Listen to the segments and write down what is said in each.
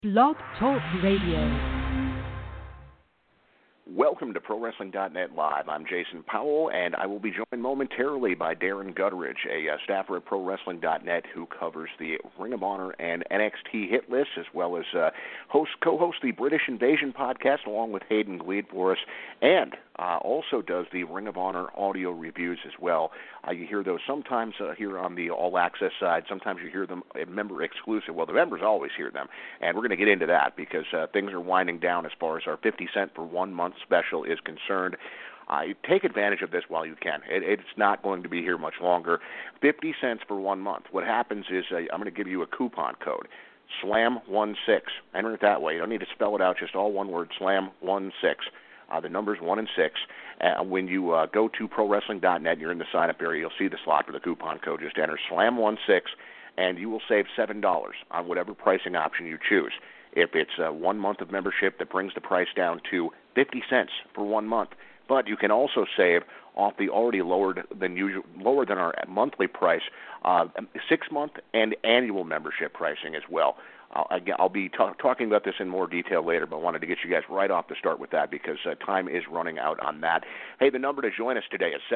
Blog Talk Radio. Welcome to ProWrestling.net Live. I'm Jason Powell, and I will be joined momentarily by Darren Gutteridge, a staffer at ProWrestling.net who covers the Ring of Honor and NXT hit lists, as well as co-hosts the British Invasion podcast along with Hayden Gleed for us, and also does the Ring of Honor audio reviews as well. You hear those sometimes here on the All Access side. Sometimes you hear them member exclusive. Well, the members always hear them, and we're going to get into that because things are winding down as far as our 50 cent for 1 month special is concerned. Take advantage of this while you can. It's not going to be here much longer. 50 cents for 1 month. What happens is I'm going to give you a coupon code. SLAM16. Enter it that way. You don't need to spell it out, just all one word, SLAM16. The number's 1 and 6. When you go to ProWrestling.net, you're in the sign-up area, you'll see the slot for the coupon code. Just enter SLAM16, and you will save $7 on whatever pricing option you choose. If it's 1 month of membership, that brings the price down to 50 cents for 1 month. But you can also save off the already lower than our monthly price, 6 month and annual membership pricing as well. I'll be talking about this in more detail later, but I wanted to get you guys right off the start with that because time is running out on that. Hey, the number to join us today is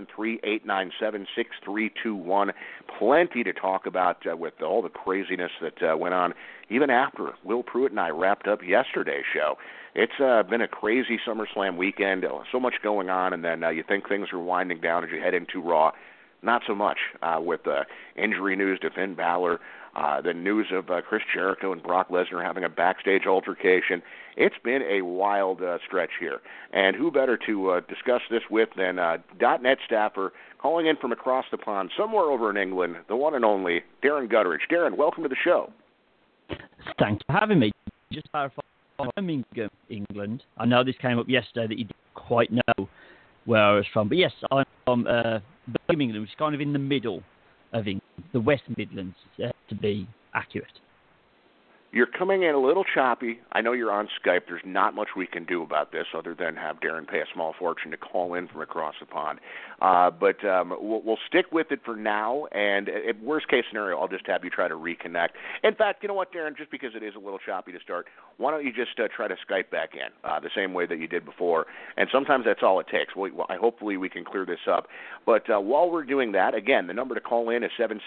773-897-6321. Plenty to talk about with all the craziness that went on even after Will Pruitt and I wrapped up yesterday's show. It's been a crazy SummerSlam weekend, so much going on, and then you think things are winding down as you head into Raw. Not so much with injury news to Finn Balor, the news of Chris Jericho and Brock Lesnar having a backstage altercation. It's been a wild stretch here. And who better to discuss this with than .net staffer calling in from across the pond, somewhere over in England, the one and only Darren Gutteridge. Darren, welcome to the show. Thanks for having me. Just clarify, I'm in England. I know this came up yesterday that you didn't quite know where I was from. But yes, I'm from Birmingham, England, which is kind of in the middle of England, the West Midlands, to be accurate. You're coming in a little choppy. I know you're on Skype. There's not much we can do about this other than have Darren pay a small fortune to call in from across the pond. But we'll stick with it for now, and worst case scenario, I'll just have you try to reconnect. In fact, you know what, Darren, just because it is a little choppy to start, why don't you just try to Skype back in the same way that you did before? And sometimes that's all it takes. Hopefully we can clear this up. But while we're doing that, again, the number to call in is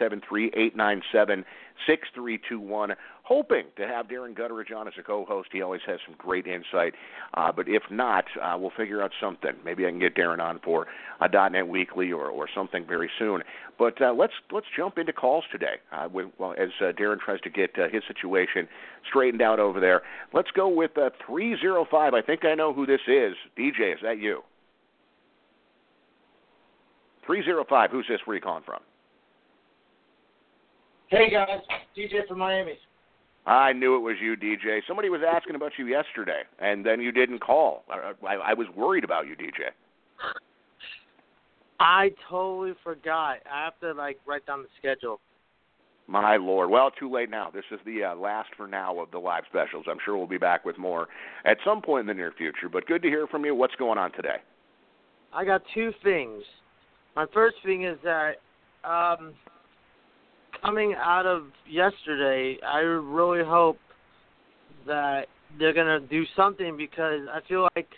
773-897-6321. Hoping to have Darren Gutteridge on as a co-host. He always has some great insight. But if not, we'll figure out something. Maybe I can get Darren on for a .NET Weekly or something very soon. But let's jump into calls today as Darren tries to get his situation straightened out over there. Let's go with 305. I think I know who this is. DJ, is that you? 305, who's this? Where are you calling from? Hey, guys. DJ from Miami. I knew it was you, DJ. Somebody was asking about you yesterday, and then you didn't call. I was worried about you, DJ. I totally forgot. I have to, write down the schedule. My Lord. Well, too late now. This is the last for now of the live specials. I'm sure we'll be back with more at some point in the near future, but good to hear from you. What's going on today? I got two things. My first thing is that coming out of yesterday, I really hope that they're going to do something because I feel like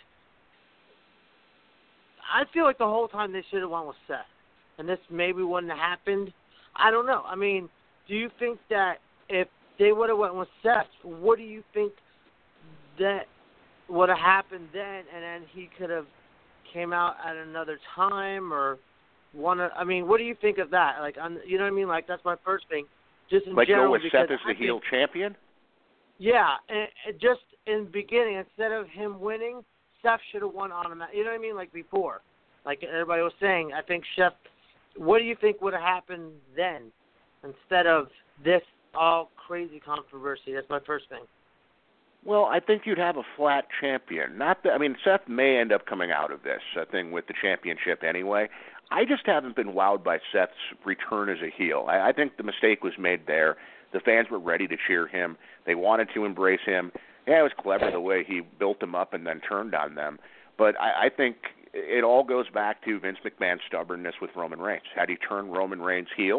the whole time they should have went with Seth. And this maybe wouldn't have happened. I don't know. I mean, do you think that if they would have went with Seth, what do you think that would have happened then and then he could have came out at another time or what do you think of that? You know what I mean? That's my first thing. Just in general, go with Seth as the heel champion? Yeah, and just in the beginning, instead of him winning, Seth should have won on him. You know what I mean? Before. Everybody was saying, I think Seth, what do you think would have happened then instead of this all crazy controversy? That's my first thing. Well, I think you'd have a flat champion. Seth may end up coming out of this thing with the championship anyway. I just haven't been wowed by Seth's return as a heel. I think the mistake was made there. The fans were ready to cheer him. They wanted to embrace him. Yeah, it was clever the way he built them up and then turned on them. But I think it all goes back to Vince McMahon's stubbornness with Roman Reigns. Had he turned Roman Reigns heel,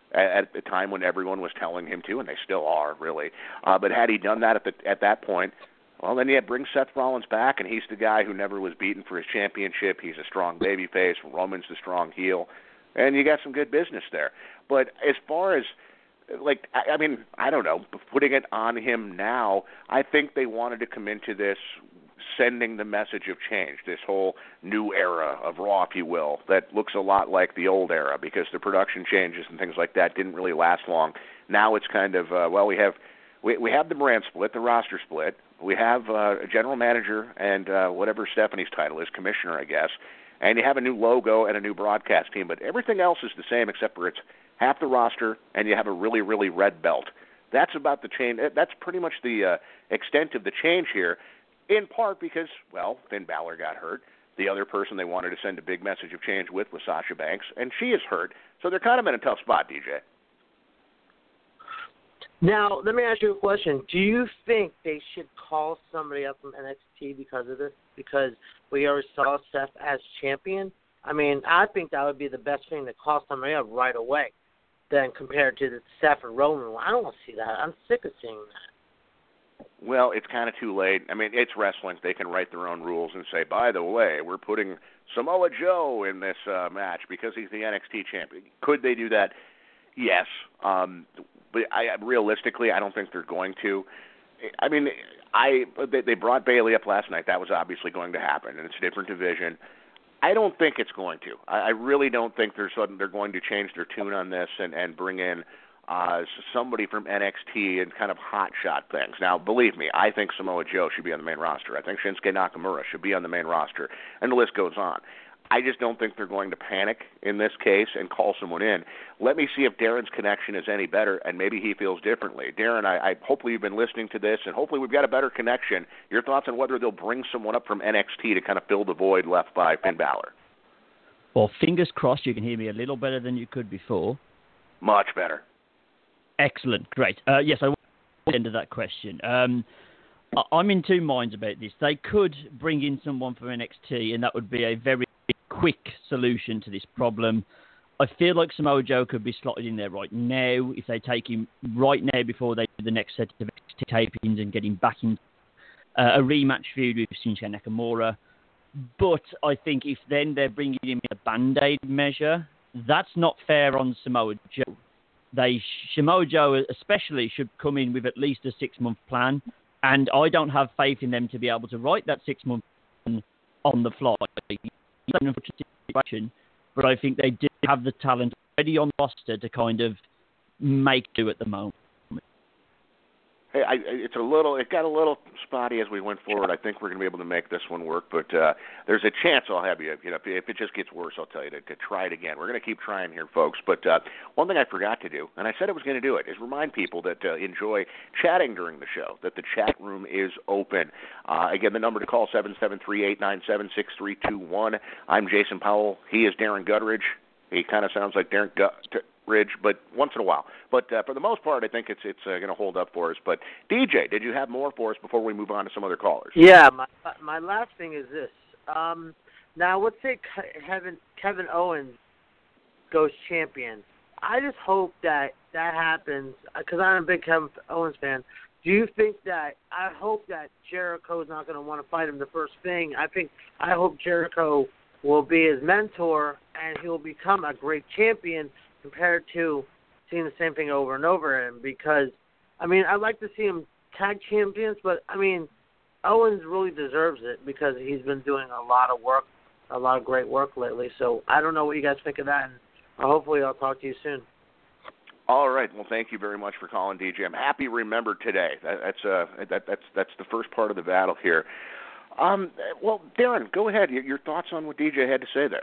at the time when everyone was telling him to, and they still are, really. But had he done that at that point, well, then you bring Seth Rollins back, and he's the guy who never was beaten for his championship. He's a strong babyface. Roman's the strong heel, and you got some good business there. But as far as, like, I mean, I don't know, putting it on him now, I think they wanted to come into this sending the message of change, this whole new era of Raw, if you will, that looks a lot like the old era because the production changes and things like that didn't really last long. Now it's kind of, well, we have the brand split, the roster split. We have a general manager and whatever Stephanie's title is, commissioner, I guess, and you have a new logo and a new broadcast team, but everything else is the same except for it's half the roster and you have a really, really red belt. That's about the change. That's pretty much the extent of the change here. In part because, well, Finn Balor got hurt. The other person they wanted to send a big message of change with was Sasha Banks, and she is hurt. So they're kind of in a tough spot, DJ. Now, let me ask you a question. Do you think they should call somebody up from NXT because of this? Because we already saw Seth as champion? I mean, I think that would be the best thing to call somebody up right away than compared to the Seth and Roman one. I don't want to see that. I'm sick of seeing that. Well, it's kind of too late. I mean, it's wrestling. They can write their own rules and say, by the way, we're putting Samoa Joe in this match because he's the NXT champion. Could they do that? Yes. But realistically, I don't think they're going to. I mean, they brought Bayley up last night. That was obviously going to happen, and it's a different division. I don't think it's going to. I really don't think they're going to change their tune on this and bring in somebody from NXT and kind of hotshot things. Now, believe me, I think Samoa Joe should be on the main roster. I think Shinsuke Nakamura should be on the main roster, and the list goes on. I just don't think they're going to panic in this case and call someone in. Let me see if Darren's connection is any better, and maybe he feels differently. Darren, I hopefully you've been listening to this, and hopefully we've got a better connection. Your thoughts on whether they'll bring someone up from NXT to kind of fill the void left by Finn Balor? Well, fingers crossed you can hear me a little better than you could before. Much better. Excellent. Great. Yes, I want to end of that question. I'm in two minds about this. They could bring in someone from NXT, and that would be a very quick solution to this problem. I feel like Samoa Joe could be slotted in there right now if they take him right now before they do the next set of tapings and get him back in a rematch feud with Shinsuke Nakamura. But I think if then they're bringing him in a Band-Aid measure, that's not fair on Samoa Joe. Samoa Joe especially should come in with at least a 6-month plan, and I don't have faith in them to be able to write that 6-month plan on the fly. But I think they do have the talent already on the roster to kind of make do at the moment. Hey, it got a little spotty as we went forward. I think we're going to be able to make this one work, but there's a chance I'll have you. You know, if it just gets worse, I'll tell you to try it again. We're going to keep trying here, folks. But one thing I forgot to do, and I said I was going to do it, is remind people that enjoy chatting during the show that the chat room is open. Again, the number to call 773-897-6321. I'm Jason Powell. He is Darren Gutteridge. He kind of sounds like Darren Gutteridge, but once in a while. But for the most part, I think it's going to hold up for us. But DJ, did you have more for us before we move on to some other callers? Yeah, my last thing is this. Now, let's say Kevin Owens goes champion. I just hope that happens because I'm a big Kevin Owens fan. Do you think that – I hope that Jericho's not going to want to fight him the first thing. I hope Jericho will be his mentor and he'll become a great champion compared to seeing the same thing over and over again because, I mean, I'd like to see him tag champions, but, I mean, Owens really deserves it because he's been doing a lot of work, a lot of great work lately. So I don't know what you guys think of that, and hopefully I'll talk to you soon. All right. Well, thank you very much for calling, DJ. I'm happy you remembered today. That's the first part of the battle here. Well, Darren, go ahead. Your thoughts on what DJ had to say there.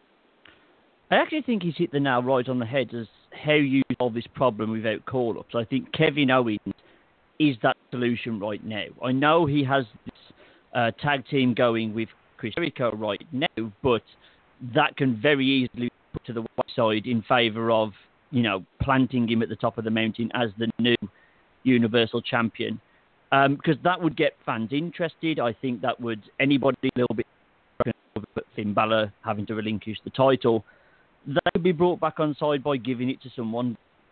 I actually think he's hit the nail right on the head as how you solve this problem without call-ups. I think Kevin Owens is that solution right now. I know he has this tag team going with Chris Jericho right now, but that can very easily be put to the wayside in favour of, you know, planting him at the top of the mountain as the new Universal Champion. Because that would get fans interested. I think that would anybody a little bit Finn Balor having to relinquish the title. That could be brought back on side by giving it to someone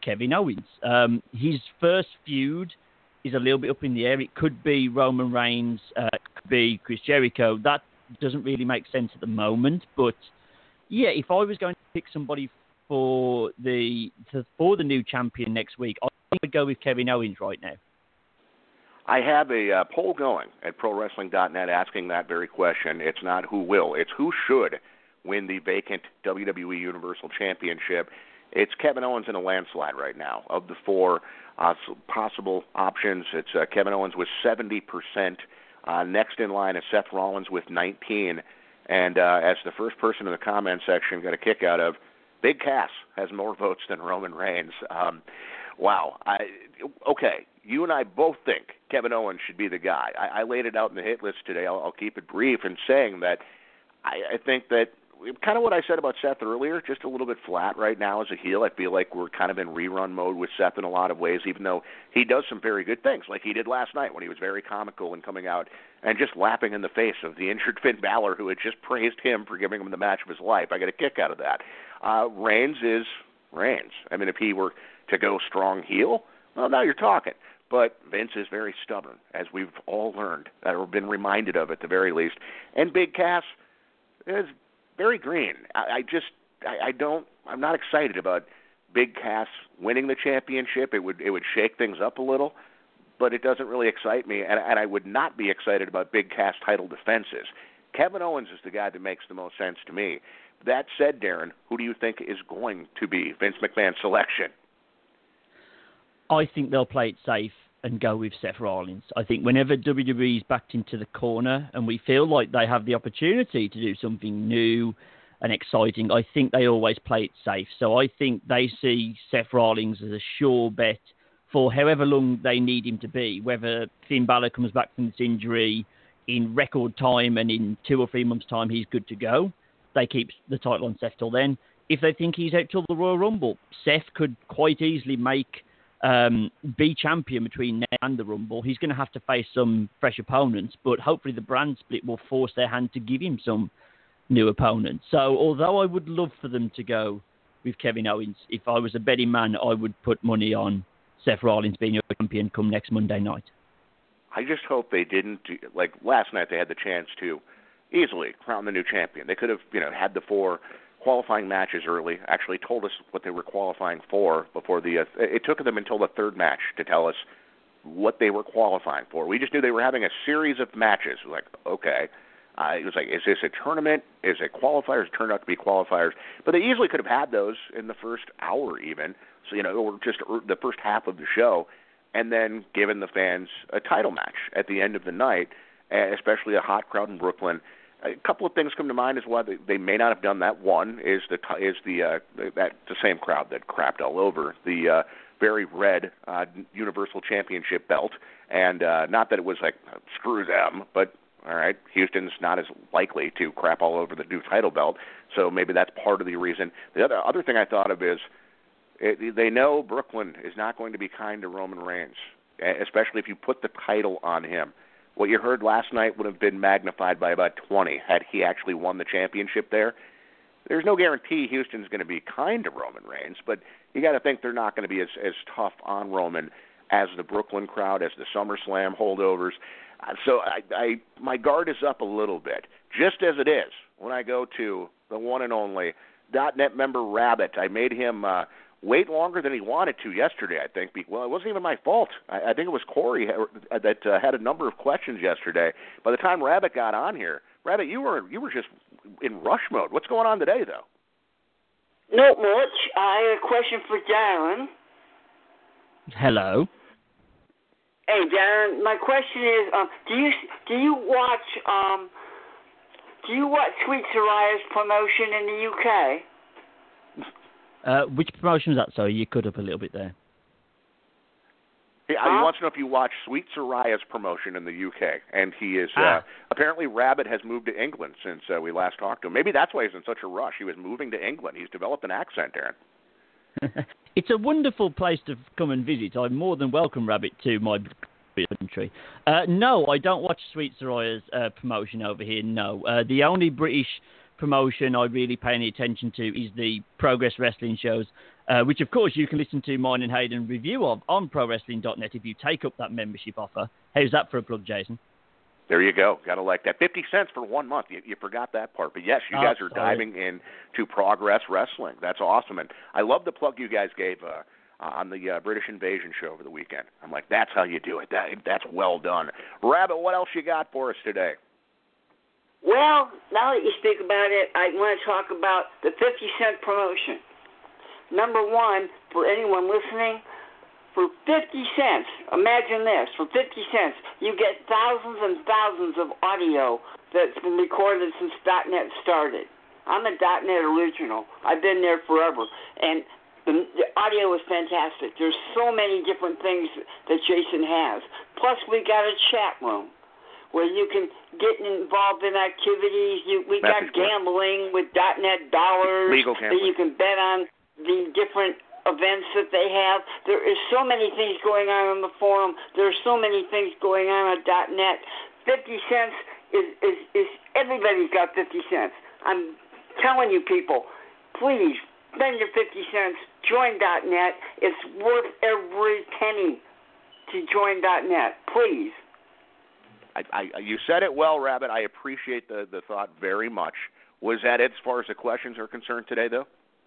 Kevin Owens. His first feud is a little bit up in the air. It could be Roman Reigns, it could be Chris Jericho. That doesn't really make sense at the moment. But yeah, if I was going to pick somebody for the new champion next week, I think I'd go with Kevin Owens right now. I have a poll going at ProWrestling.net asking that very question. It's not who will, it's who should win the vacant WWE Universal Championship. It's Kevin Owens in a landslide right now. Of the four possible options, it's Kevin Owens with 70%. Next in line is Seth Rollins with 19%. And as the first person in the comment section got a kick out of, Big Cass has more votes than Roman Reigns. Wow. Okay, you and I both think Kevin Owens should be the guy. I laid it out in the hit list today. I'll keep it brief in saying that I think that kind of what I said about Seth earlier, just a little bit flat right now as a heel. I feel like we're kind of in rerun mode with Seth in a lot of ways, even though he does some very good things, like he did last night when he was very comical and coming out and just laughing in the face of the injured Finn Balor, who had just praised him for giving him the match of his life. I got a kick out of that. Reigns is Reigns. I mean, if he were to go strong heel, well, now you're talking. But Vince is very stubborn, as we've all learned, or been reminded of at the very least. And Big Cass is very green. I'm not excited about Big Cass winning the championship. It would shake things up a little, but it doesn't really excite me, and I would not be excited about Big Cass title defenses. Kevin Owens is the guy that makes the most sense to me. That said, Darren, who do you think is going to be Vince McMahon's selection? I think they'll play it safe and go with Seth Rollins. I think whenever WWE is backed into the corner and we feel like they have the opportunity to do something new and exciting, I think they always play it safe. So I think they see Seth Rollins as a sure bet for however long they need him to be, whether Finn Balor comes back from this injury in record time and in 2 or 3 months' time he's good to go. They keep the title on Seth till then. If they think he's out till the Royal Rumble, Seth could quite easily be champion between now and the Rumble. He's going to have to face some fresh opponents, but hopefully the brand split will force their hand to give him some new opponents. So although I would love for them to go with Kevin Owens, if I was a betting man, I would put money on Seth Rollins being your champion come next Monday night. I just hope they didn't, like last night they had the chance to easily crown the new champion. They could have, had the 4 qualifying matches early, actually told us what they were qualifying for before it took them until the 3rd match to tell us what they were qualifying for. We just knew they were having a series of matches. Like, okay. It was like, is this a tournament? Is it qualifiers? It turned out to be qualifiers. But they easily could have had those in the first hour even, so or just the first half of the show, and then given the fans a title match at the end of the night, especially a hot crowd in Brooklyn. A couple of things come to mind as why they may not have done that. One is the same crowd that crapped all over the very red Universal Championship belt, and not that it was like screw them, but all right, Houston's not as likely to crap all over the new title belt, so maybe that's part of the reason. The other thing I thought of is they know Brooklyn is not going to be kind to Roman Reigns, especially if you put the title on him. What you heard last night would have been magnified by about 20 had he actually won the championship there. There's no guarantee Houston's going to be kind to Roman Reigns, but you got to think they're not going to be as tough on Roman as the Brooklyn crowd, as the SummerSlam holdovers. So my guard is up a little bit, just as it is when I go to the one and only .net member Rabbit. I made him wait longer than he wanted to yesterday, I think. Well, it wasn't even my fault. I think it was Corey that had a number of questions yesterday. By the time Rabbit got on here, Rabbit, you were just in rush mode. What's going on today, though? Not much. I had a question for Darren. Hello. Hey, Darren. My question is, do you watch Sweet Soraya's promotion in the UK? Which promotion was that? Sorry, you cut up a little bit there. He wants to know if you watch Sweet Soraya's promotion in the UK, and he is apparently Rabbit has moved to England since we last talked to him. Maybe that's why he's in such a rush. He was moving to England. He's developed an accent, Darren. It's a wonderful place to come and visit. I'm more than welcome, Rabbit, to my country. No, I don't watch Sweet Soraya's promotion over here. No, the only British promotion I really pay any attention to is the Progress Wrestling shows. which, of course, you can listen to mine and Hayden review of on ProWrestling.net if you take up that membership offer. How's that for a plug, Jason? There you go. Got to like that. 50 cents for 1 month. You forgot that part. But, yes, you guys are diving into Progress Wrestling. That's awesome. And I love the plug you guys gave on the British Invasion show over the weekend. I'm like, that's how you do it. That's well done. Rabbit, what else you got for us today? Well, now that you speak about it, I want to talk about the 50-cent promotion. Number one, for anyone listening, for 50 cents, imagine this, for 50 cents, you get thousands and thousands of audio that's been recorded since .NET started. I'm a .NET original. I've been there forever, and the audio is fantastic. There's so many different things that Jason has. Plus, we got a chat room where you can get involved in activities. We got gambling with .NET dollars legal gambling that you can bet on the different events that they have. There is so many things going on the forum. There are so many things going on .NET. 50 cents is everybody's got 50 cents. I'm telling you, people, please spend your 50 cents. Join .NET. It's worth every penny to join .NET. Please. You said it well, Rabbit. I appreciate the thought very much. Was that it as far as the questions are concerned today, though?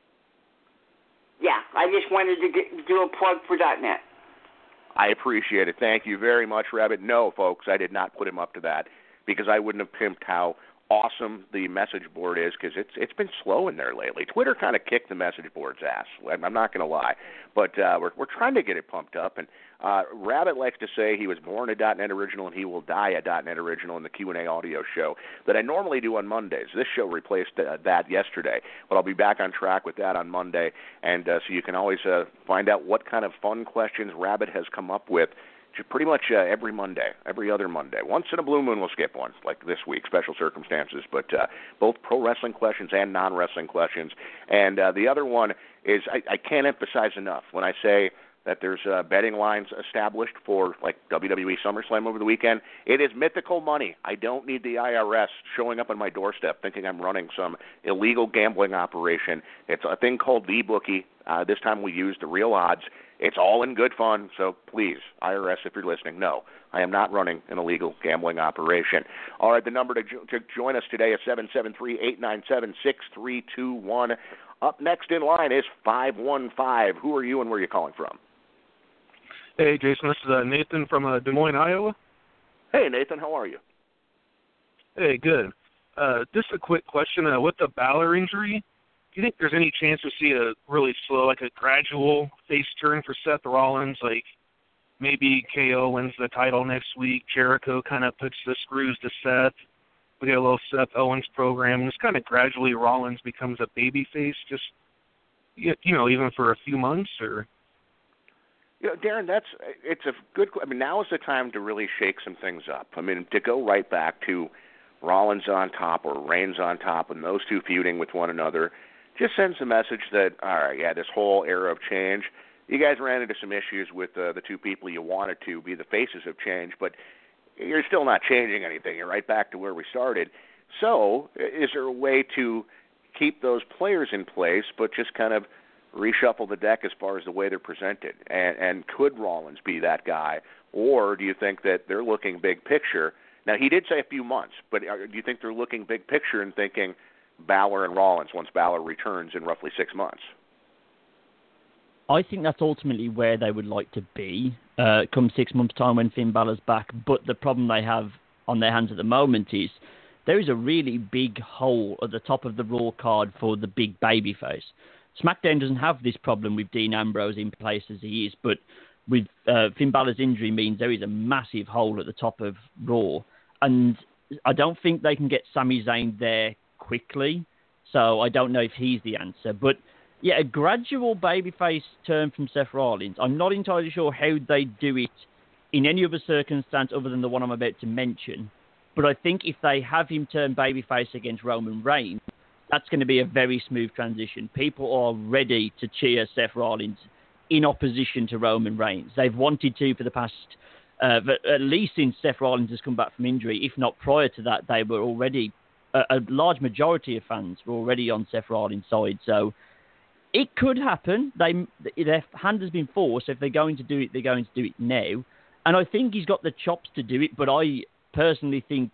Yeah, I just wanted to do a plug for .NET. I appreciate it. Thank you very much, Rabbit. No, folks, I did not put him up to that because I wouldn't have pimped how awesome the message board is because it's been slow in there lately. Twitter kind of kicked the message board's ass. I'm not going to lie, but we're trying to get it pumped up. And Rabbit likes to say he was born a .NET Original and he will die a .NET Original in the Q&A audio show that I normally do on Mondays. This show replaced that yesterday, but I'll be back on track with that on Monday. And so you can always find out what kind of fun questions Rabbit has come up with pretty much every Monday, every other Monday. Once in a blue moon we'll skip one, like this week, special circumstances, but both pro wrestling questions and non-wrestling questions. And the other one is I can't emphasize enough when I say that there's betting lines established for like WWE SummerSlam over the weekend. It is mythical money. I don't need the IRS showing up on my doorstep thinking I'm running some illegal gambling operation. It's a thing called VBookie. This time we use the real odds. It's all in good fun, so please, IRS, if you're listening, no, I am not running an illegal gambling operation. All right, the number to join us today is 773-897-6321. Up next in line is 515. Who are you and where are you calling from? Hey, Jason, this is Nathan from Des Moines, Iowa. Hey, Nathan, how are you? Hey, good. Just a quick question. With the Balor injury, do you think there's any chance to see a really slow, like a gradual face turn for Seth Rollins? Like maybe KO wins the title next week, Jericho kind of puts the screws to Seth, we get a little Seth Owens program, and just kind of gradually Rollins becomes a babyface, just, even for a few months? Or Darren, it's a good. I mean, now is the time to really shake some things up. I mean, to go right back to Rollins on top or Reigns on top, and those two feuding with one another, just sends a message that, all right, yeah, this whole era of change, you guys ran into some issues with the two people you wanted to be the faces of change, but you're still not changing anything. You're right back to where we started. So is there a way to keep those players in place but just kind of reshuffle the deck as far as the way they're presented? And could Rollins be that guy? Or do you think that they're looking big picture? Now, he did say a few months, but do you think they're looking big picture and thinking Balor and Rollins once Balor returns in roughly 6 months? I think that's ultimately where they would like to be come 6 months' time when Finn Balor's back. But the problem they have on their hands at the moment is there is a really big hole at the top of the Raw card for the big babyface. SmackDown doesn't have this problem with Dean Ambrose in place as he is, but with Finn Balor's injury means there is a massive hole at the top of Raw. And I don't think they can get Sami Zayn there quickly, so I don't know if he's the answer. But yeah, a gradual babyface turn from Seth Rollins. I'm not entirely sure how they do it in any other circumstance other than the one I'm about to mention. But I think if they have him turn babyface against Roman Reigns, that's going to be a very smooth transition. People are ready to cheer Seth Rollins in opposition to Roman Reigns. They've wanted to for the past, at least since Seth Rollins has come back from injury, if not prior to that, they were already, a large majority of fans were already on Seth Rollins' side. So It could happen. Their hand has been forced. If they're going to do it, they're going to do it now. And I think he's got the chops to do it, but I personally think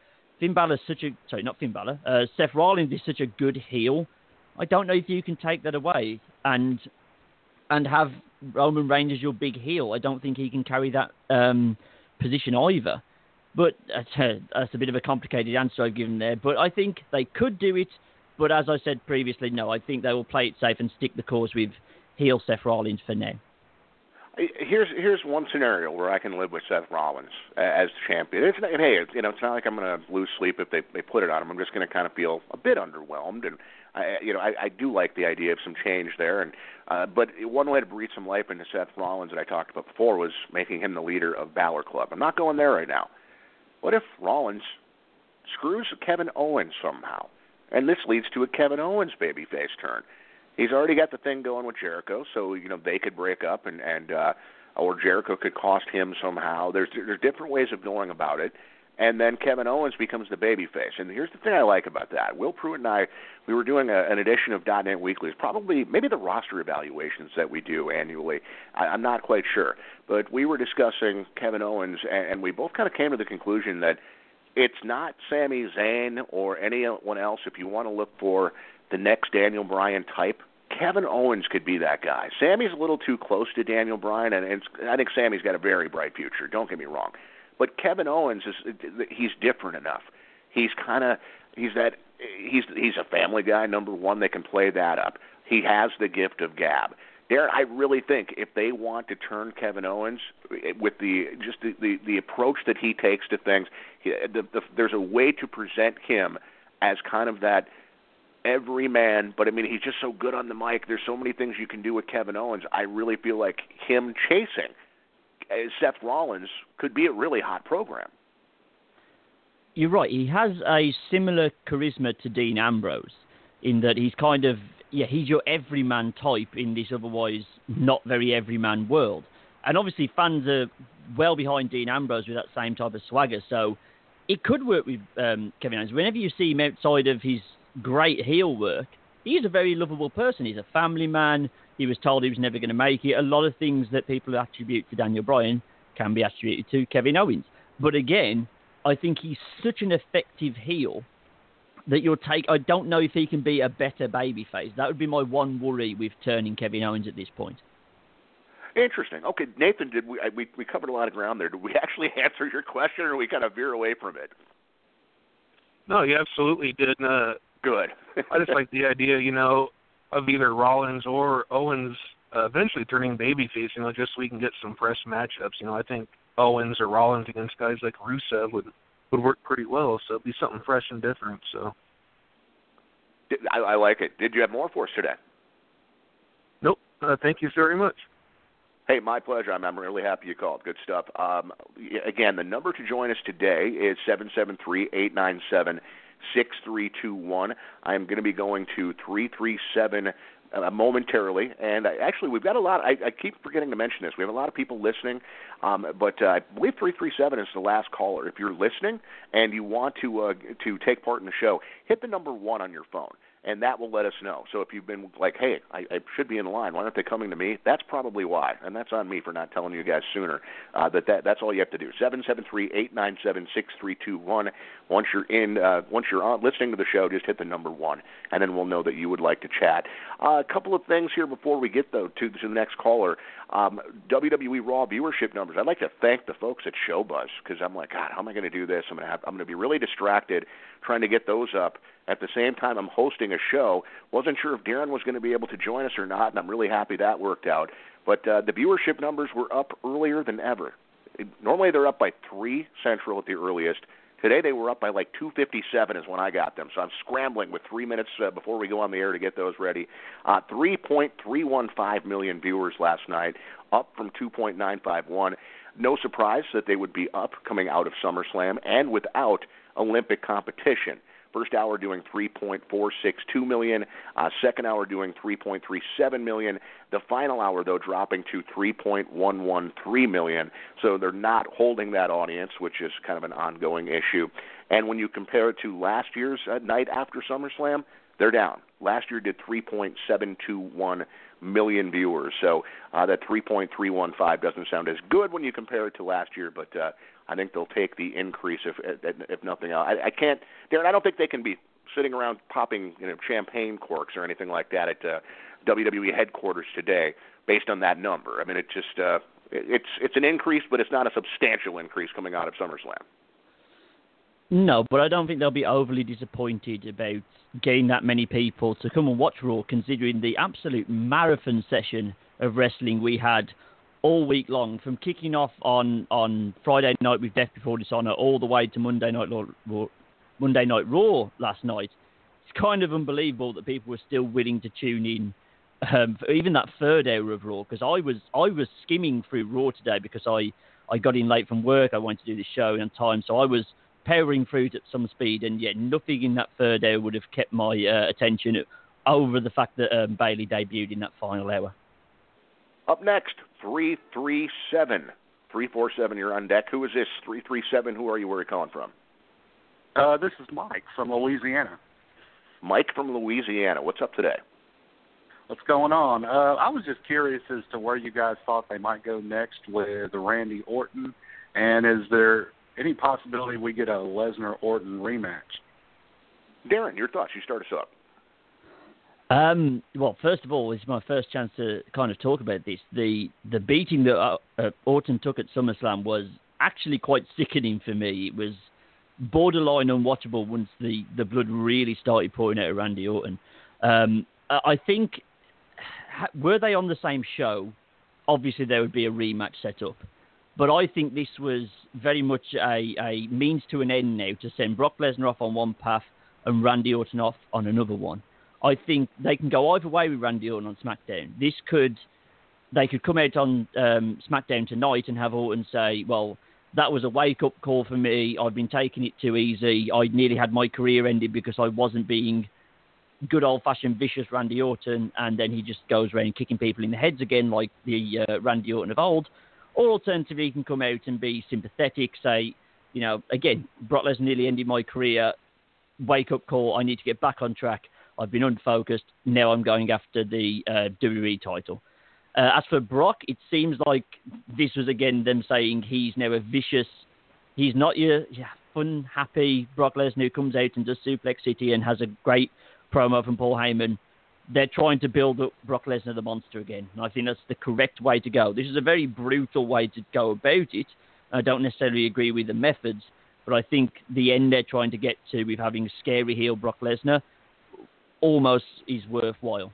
Seth Rollins is such a good heel. I don't know if you can take that away and have Roman Reigns as your big heel. I don't think he can carry that position either. But that's a bit of a complicated answer I've given there. But I think they could do it. But as I said previously, no, I think they will play it safe and stick the course with heel Seth Rollins for now. Here's one scenario where I can live with Seth Rollins as champion. It's not like I'm going to lose sleep if they put it on him. I'm just going to kind of feel a bit underwhelmed, and I do like the idea of some change there. And but one way to breathe some life into Seth Rollins that I talked about before was making him the leader of Balor Club. I'm not going there right now. What if Rollins screws Kevin Owens somehow? And this leads to a Kevin Owens babyface turn. He's already got the thing going with Jericho, so they could break up and or Jericho could cost him somehow. There's different ways of going about it, and then Kevin Owens becomes the babyface. And here's the thing I like about that: Will Pruitt and I, we were doing an edition of .NET Weekly. It's maybe the roster evaluations that we do annually. I'm not quite sure, but we were discussing Kevin Owens, and we both kind of came to the conclusion that it's not Sami Zayn or anyone else. If you want to look for the next Daniel Bryan type, Kevin Owens could be that guy. Sammy's a little too close to Daniel Bryan, and I think Sammy's got a very bright future. Don't get me wrong, but Kevin Owens he's different enough. He's a family guy. Number one, they can play that up. He has the gift of gab. Darren, I really think if they want to turn Kevin Owens with the approach that he takes to things, there's a way to present him as kind of that everyman. But I mean, he's just so good on the mic. There's so many things you can do with Kevin Owens. I really feel like him chasing Seth Rollins could be a really hot program. You're right. He has a similar charisma to Dean Ambrose in that he's kind of, he's your everyman type in this otherwise not very everyman world. And obviously fans are well behind Dean Ambrose with that same type of swagger. So it could work with Kevin Owens. Whenever you see him outside of his great heel work, he's a very lovable person. He's a family man. He was told he was never going to make it. A lot of things that people attribute to Daniel Bryan can be attributed to Kevin Owens. But again, I think he's such an effective heel that I don't know if he can be a better babyface. That would be my one worry with turning Kevin Owens at this point. Interesting. Okay, Nathan, did we covered a lot of ground there. Did we actually answer your question, or did we kind of veer away from it? No, you absolutely did. Good. I just like the idea, of either Rollins or Owens eventually turning babyface, just so we can get some fresh matchups. I think Owens or Rollins against guys like Rusev would work pretty well, so it'd be something fresh and different. So I like it. Did you have more for us today? Nope. Thank you very much. Hey, my pleasure. I'm really happy you called. Good stuff. Again, the number to join us today is 773-897-6321. I'm going to be going to 337 momentarily, and we've got a lot. I keep forgetting to mention this. We have a lot of people listening, but I believe 337 is the last caller. If you're listening and you want to take part in the show, hit the number 1 on your phone, and that will let us know. So if you've been like, hey, I should be in line, why aren't they coming to me? That's probably why, and that's on me for not telling you guys sooner. That's all you have to do. 773-897-6321. Once you're on listening to the show, just hit the number 1, and then we'll know that you would like to chat. A couple of things here before we get to the next caller. WWE Raw viewership numbers. I'd like to thank the folks at Showbuzz, because I'm like, God, how am I going to do this? I'm going to be really distracted trying to get those up. At the same time, I'm hosting a show. Wasn't sure if Darren was going to be able to join us or not, and I'm really happy that worked out. But the viewership numbers were up earlier than ever. Normally they're up by 3 Central at the earliest. Today they were up by like 2:57 is when I got them. So I'm scrambling with 3 minutes before we go on the air to get those ready. 3.315 million viewers last night, up from 2.951. No surprise that they would be up coming out of SummerSlam and without Olympic competition. First hour doing $3.462 million. Second hour doing $3.37 million. The final hour, though, dropping to $3.113 million. So they're not holding that audience, which is kind of an ongoing issue. And when you compare it to last year's night after SummerSlam, they're down. Last year did 3.721 million viewers. So that 3.315 doesn't sound as good when you compare it to last year, but I think they'll take the increase if nothing else. I can't, Darren, I don't think they can be sitting around popping champagne corks or anything like that at WWE headquarters today based on that number. I mean, it just it's an increase, but it's not a substantial increase coming out of SummerSlam. No, but I don't think they'll be overly disappointed about getting that many people to come and watch Raw, considering the absolute marathon session of wrestling we had all week long, from kicking off on Friday night with Death Before Dishonor all the way to Monday Night Raw last night. It's kind of unbelievable that people were still willing to tune in for even that third hour of Raw, because I was skimming through Raw today because I got in late from work. I wanted to do the show on time, so I was powering through it at some speed, and yet nothing in that third hour would have kept my attention over the fact that Bayley debuted in that final hour. Up next, 337. 347, you're on deck. Who is this? 337, who are you? Where are you calling from? This is Mike from Louisiana. Mike from Louisiana. What's up today? What's going on? I was just curious as to where you guys thought they might go next with Randy Orton, and is there any possibility we get a Lesnar-Orton rematch? Darren, your thoughts. You start us up. Well, first of all, it's my first chance to kind of talk about this. The beating that Orton took at SummerSlam was actually quite sickening for me. It was borderline unwatchable once the blood really started pouring out of Randy Orton. I think, were they on the same show, obviously there would be a rematch set up. But I think this was very much a means to an end now, to send Brock Lesnar off on one path and Randy Orton off on another one. I think they can go either way with Randy Orton on SmackDown. They could come out on SmackDown tonight and have Orton say, well, that was a wake-up call for me. I've been taking it too easy. I nearly had my career ended because I wasn't being good old-fashioned vicious Randy Orton, and then he just goes around kicking people in the heads again like the Randy Orton of old. Or alternatively, he can come out and be sympathetic, say, again, Brock Lesnar nearly ended my career, wake-up call, I need to get back on track. I've been unfocused. Now I'm going after the WWE title. As for Brock, it seems like this was, again, them saying he's now a vicious... He's not your fun, happy Brock Lesnar who comes out and does Suplex City and has a great promo from Paul Heyman. They're trying to build up Brock Lesnar the monster again. And I think that's the correct way to go. This is a very brutal way to go about it. I don't necessarily agree with the methods, but I think the end they're trying to get to with having scary heel Brock Lesnar almost is worthwhile.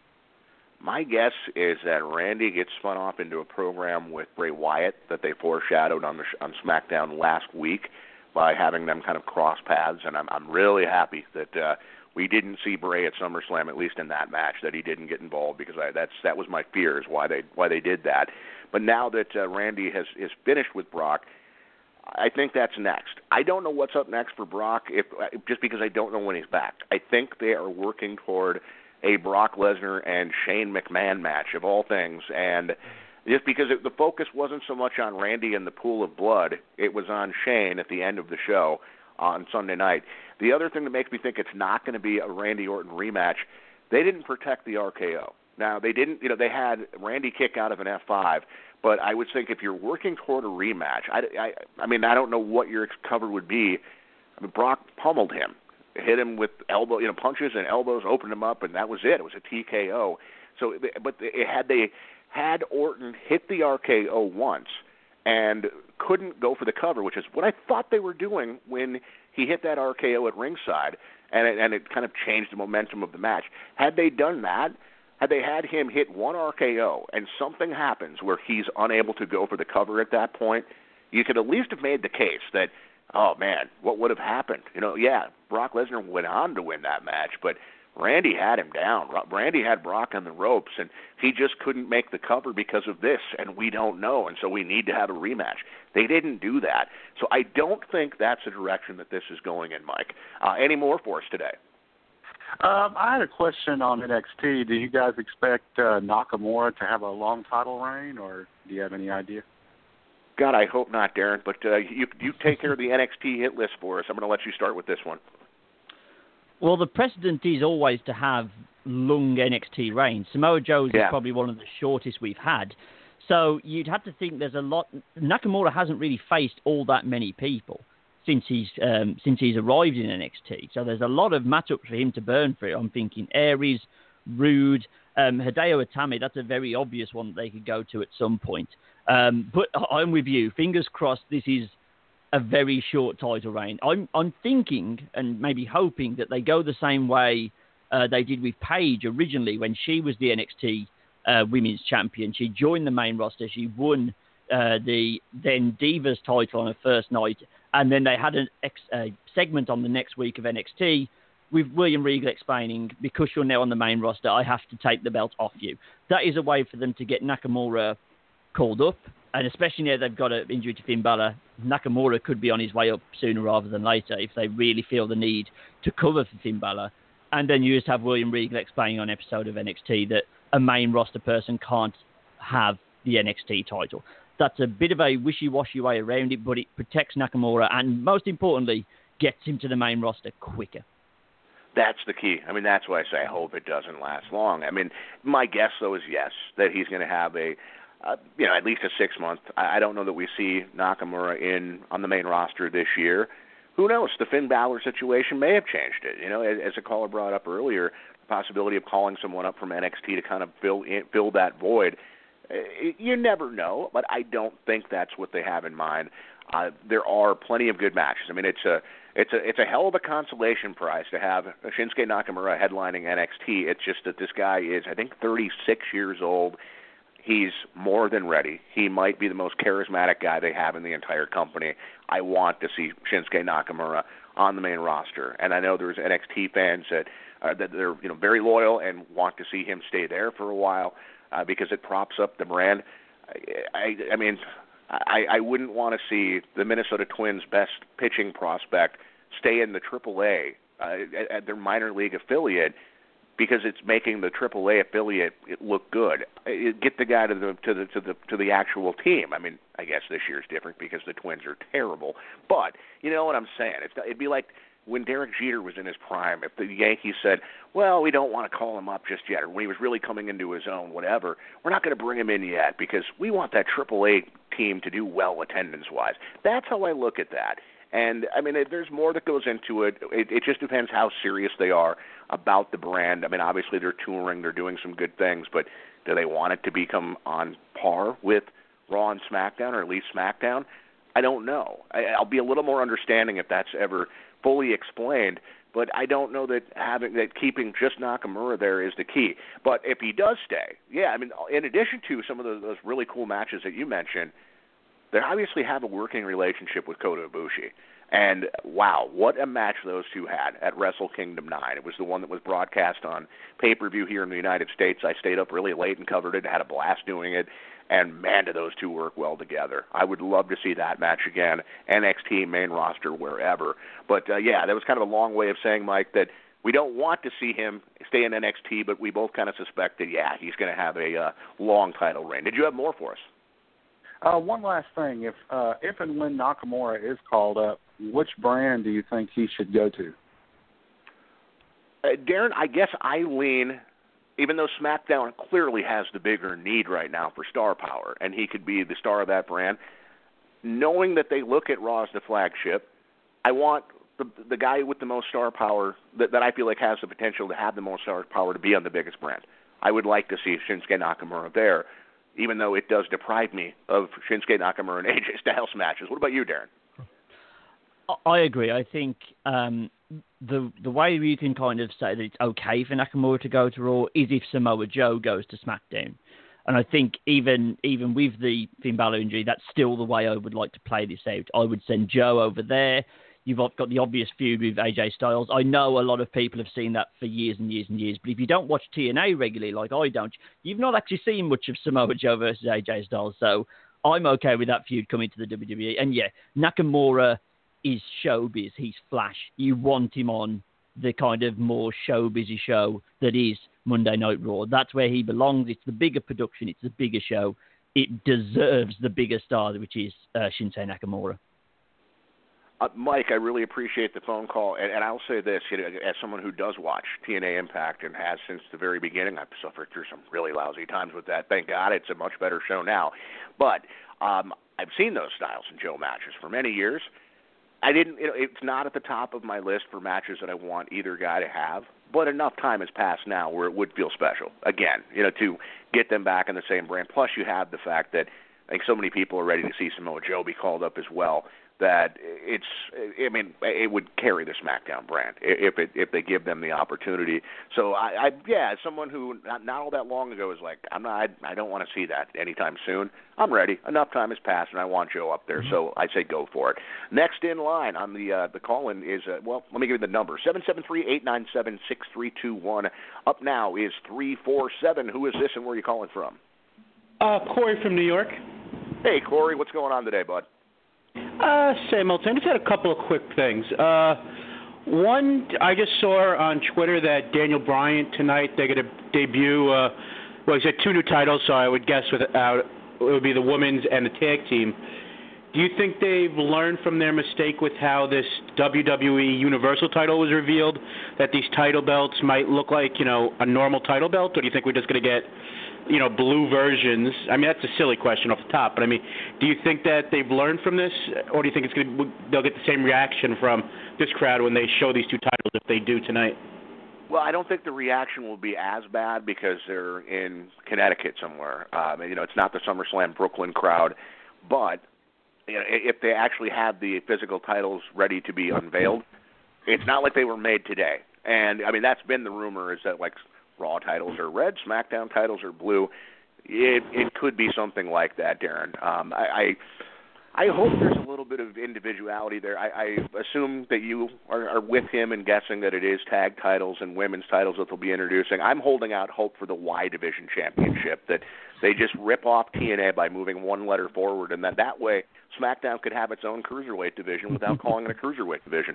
My guess is that Randy gets spun off into a program with Bray Wyatt that they foreshadowed on SmackDown last week by having them kind of cross paths, and I'm really happy that we didn't see Bray at SummerSlam, at least in that match, that he didn't get involved, because that was my fears why they did that. But now that Randy is finished with Brock, I think that's next. I don't know what's up next for Brock, just because I don't know when he's back. I think they are working toward a Brock Lesnar and Shane McMahon match, of all things, and just because the focus wasn't so much on Randy and the pool of blood, it was on Shane at the end of the show on Sunday night. The other thing that makes me think it's not going to be a Randy Orton rematch, they didn't protect the RKO. Now, they didn't, they had Randy kick out of an F5, but I would think if you're working toward a rematch, I mean, I don't know what your cover would be. I mean, Brock pummeled him, hit him with punches and elbows, opened him up, and that was it. It was a TKO. So, but they had Orton hit the RKO once and couldn't go for the cover, which is what I thought they were doing when he hit that RKO at ringside, and it kind of changed the momentum of the match. Had they done that, had they had him hit one RKO and something happens where he's unable to go for the cover at that point, you could at least have made the case that, oh man, what would have happened? Brock Lesnar went on to win that match, but Randy had him down. Randy had Brock on the ropes, and he just couldn't make the cover because of this, and we don't know, and so we need to have a rematch. They didn't do that. So I don't think that's the direction that this is going in, Mike. Any more for us today? I had a question on NXT. Do you guys expect Nakamura to have a long title reign, or do you have any idea? God, I hope not, Darren, but you take care of the NXT hit list for us. I'm going to let you start with this one. Well, the precedent is always to have long NXT reigns. Samoa Joe's is probably one of the shortest we've had. So you'd have to think there's a lot. Nakamura hasn't really faced all that many people since he's arrived in NXT. So there's a lot of matchups for him to burn through. I'm thinking Aries, Rude, Hideo Itami. That's a very obvious one that they could go to at some point. But I'm with you. Fingers crossed this is a very short title reign. I'm thinking and maybe hoping that they go the same way they did with Paige originally when she was the NXT Women's Champion. She joined the main roster. She won the then Divas title on her first night, and then they had a segment on the next week of NXT with William Regal explaining, because you're now on the main roster, I have to take the belt off you. That is a way for them to get Nakamura called up, and especially now they've got an injury to Finn Balor, Nakamura could be on his way up sooner rather than later if they really feel the need to cover for Finn Balor. And then you just have William Regal explaining on an episode of NXT that a main roster person can't have the NXT title. That's a bit of a wishy-washy way around it, but it protects Nakamura and, most importantly, gets him to the main roster quicker. That's the key. I mean, that's why I say I hope it doesn't last long. I mean, my guess, though, is yes, that he's going to have at least a 6 month. I don't know that we see Nakamura on the main roster this year. Who knows? The Finn Balor situation may have changed it. You know, as a caller brought up earlier, the possibility of calling someone up from NXT to kind of fill that void. You never know, but I don't think that's what they have in mind. There are plenty of good matches. I mean, it's a hell of a consolation prize to have Shinsuke Nakamura headlining NXT. It's just that this guy is, I think, 36 years old. He's more than ready. He might be the most charismatic guy they have in the entire company. I want to see Shinsuke Nakamura on the main roster, and I know there's NXT fans that they're very loyal and want to see him stay there for a while because it props up the brand. I mean, I wouldn't want to see the Minnesota Twins' best pitching prospect stay in the AAA at their minor league affiliate, because it's making the AAA affiliate look good. Get the guy to the actual team. I mean, I guess this year's different because the Twins are terrible. But you know what I'm saying? It'd be like when Derek Jeter was in his prime. If the Yankees said, "Well, we don't want to call him up just yet," or when he was really coming into his own, whatever, we're not going to bring him in yet because we want that AAA team to do well attendance-wise. That's how I look at that. And, I mean, there's more that goes into it. It just depends how serious they are about the brand. I mean, obviously they're touring, they're doing some good things, but do they want it to become on par with Raw and SmackDown, or at least SmackDown? I don't know. I'll be a little more understanding if that's ever fully explained, but I don't know that keeping just Nakamura there is the key. But if he does stay, I mean, in addition to some of those really cool matches that you mentioned, they obviously have a working relationship with Kota Ibushi. And, wow, what a match those two had at Wrestle Kingdom 9. It was the one that was broadcast on pay-per-view here in the United States. I stayed up really late and covered it, had a blast doing it. And, man, do those two work well together. I would love to see that match again, NXT, main roster, wherever. But, that was kind of a long way of saying, Mike, that we don't want to see him stay in NXT, but we both kind of suspect that, he's going to have a long title reign. Did you have more for us? One last thing. If and when Nakamura is called up, which brand do you think he should go to? Darren, I guess I lean, even though SmackDown clearly has the bigger need right now for star power, and he could be the star of that brand, knowing that they look at Raw as the flagship, I want the guy with the most star power that I feel like has the potential to have the most star power to be on the biggest brand. I would like to see Shinsuke Nakamura there, even though it does deprive me of Shinsuke Nakamura and AJ Styles matches. What about you, Darren? I agree. I think the way we can kind of say that it's okay for Nakamura to go to Raw is if Samoa Joe goes to SmackDown. And I think even with the Finn Balor injury, that's still the way I would like to play this out. I would send Joe over there. you've got the obvious feud with AJ Styles. I know a lot of people have seen that for years and years and years, but if you don't watch TNA regularly, like I don't, you've not actually seen much of Samoa Joe versus AJ Styles. So I'm okay with that feud coming to the WWE. And yeah, Nakamura is showbiz. He's Flash. You want him on the kind of more showbizy show that is Monday Night Raw. That's where he belongs. It's the bigger production. It's the bigger show. It deserves the bigger star, which is Shinsuke Nakamura. Mike, I really appreciate the phone call, and I'll say this, as someone who does watch TNA Impact and has since the very beginning, I've suffered through some really lousy times with that. Thank God it's a much better show now. But I've seen those Styles and Joe matches for many years. It's not at the top of my list for matches that I want either guy to have, but enough time has passed now where it would feel special, again, to get them back in the same brand. Plus you have the fact that I think so many people are ready to see Samoa Joe be called up as well, that it would carry the SmackDown brand if they give them the opportunity. So as someone who not all that long ago was like, I don't want to see that anytime soon. I'm ready. Enough time has passed, and I want Joe up there. So I say go for it. Next in line on the call-in is let me give you the number 773-897-6321. Up now is 347. Who is this, and where are you calling from? Corey from New York. Hey, Corey, what's going on today, bud? Same old thing. Just had a couple of quick things. One, I just saw on Twitter that Daniel Bryan tonight, they're going to debut, he's got 2 new titles, so I would guess it would be the women's and the tag team. Do you think they've learned from their mistake with how this WWE Universal title was revealed, that these title belts might look like, a normal title belt, or do you think we're just going to get blue versions? I mean, that's a silly question off the top, but I mean, do you think that they've learned from this, or do you think they'll get the same reaction from this crowd when they show these 2 titles if they do tonight? Well, I don't think the reaction will be as bad because they're in Connecticut somewhere. It's not the SummerSlam Brooklyn crowd, but if they actually have the physical titles ready to be unveiled, it's not like they were made today. And I mean, that's been the rumor, is that like Raw titles are red, SmackDown titles are blue. It could be something like that, Darren. I hope there's a little bit of individuality there. I assume that you are with him in guessing that it is tag titles and women's titles that they'll be introducing. I'm holding out hope for the Y Division Championship, that they just rip off TNA by moving 1 letter forward, and that way SmackDown could have its own cruiserweight division without calling it a cruiserweight division.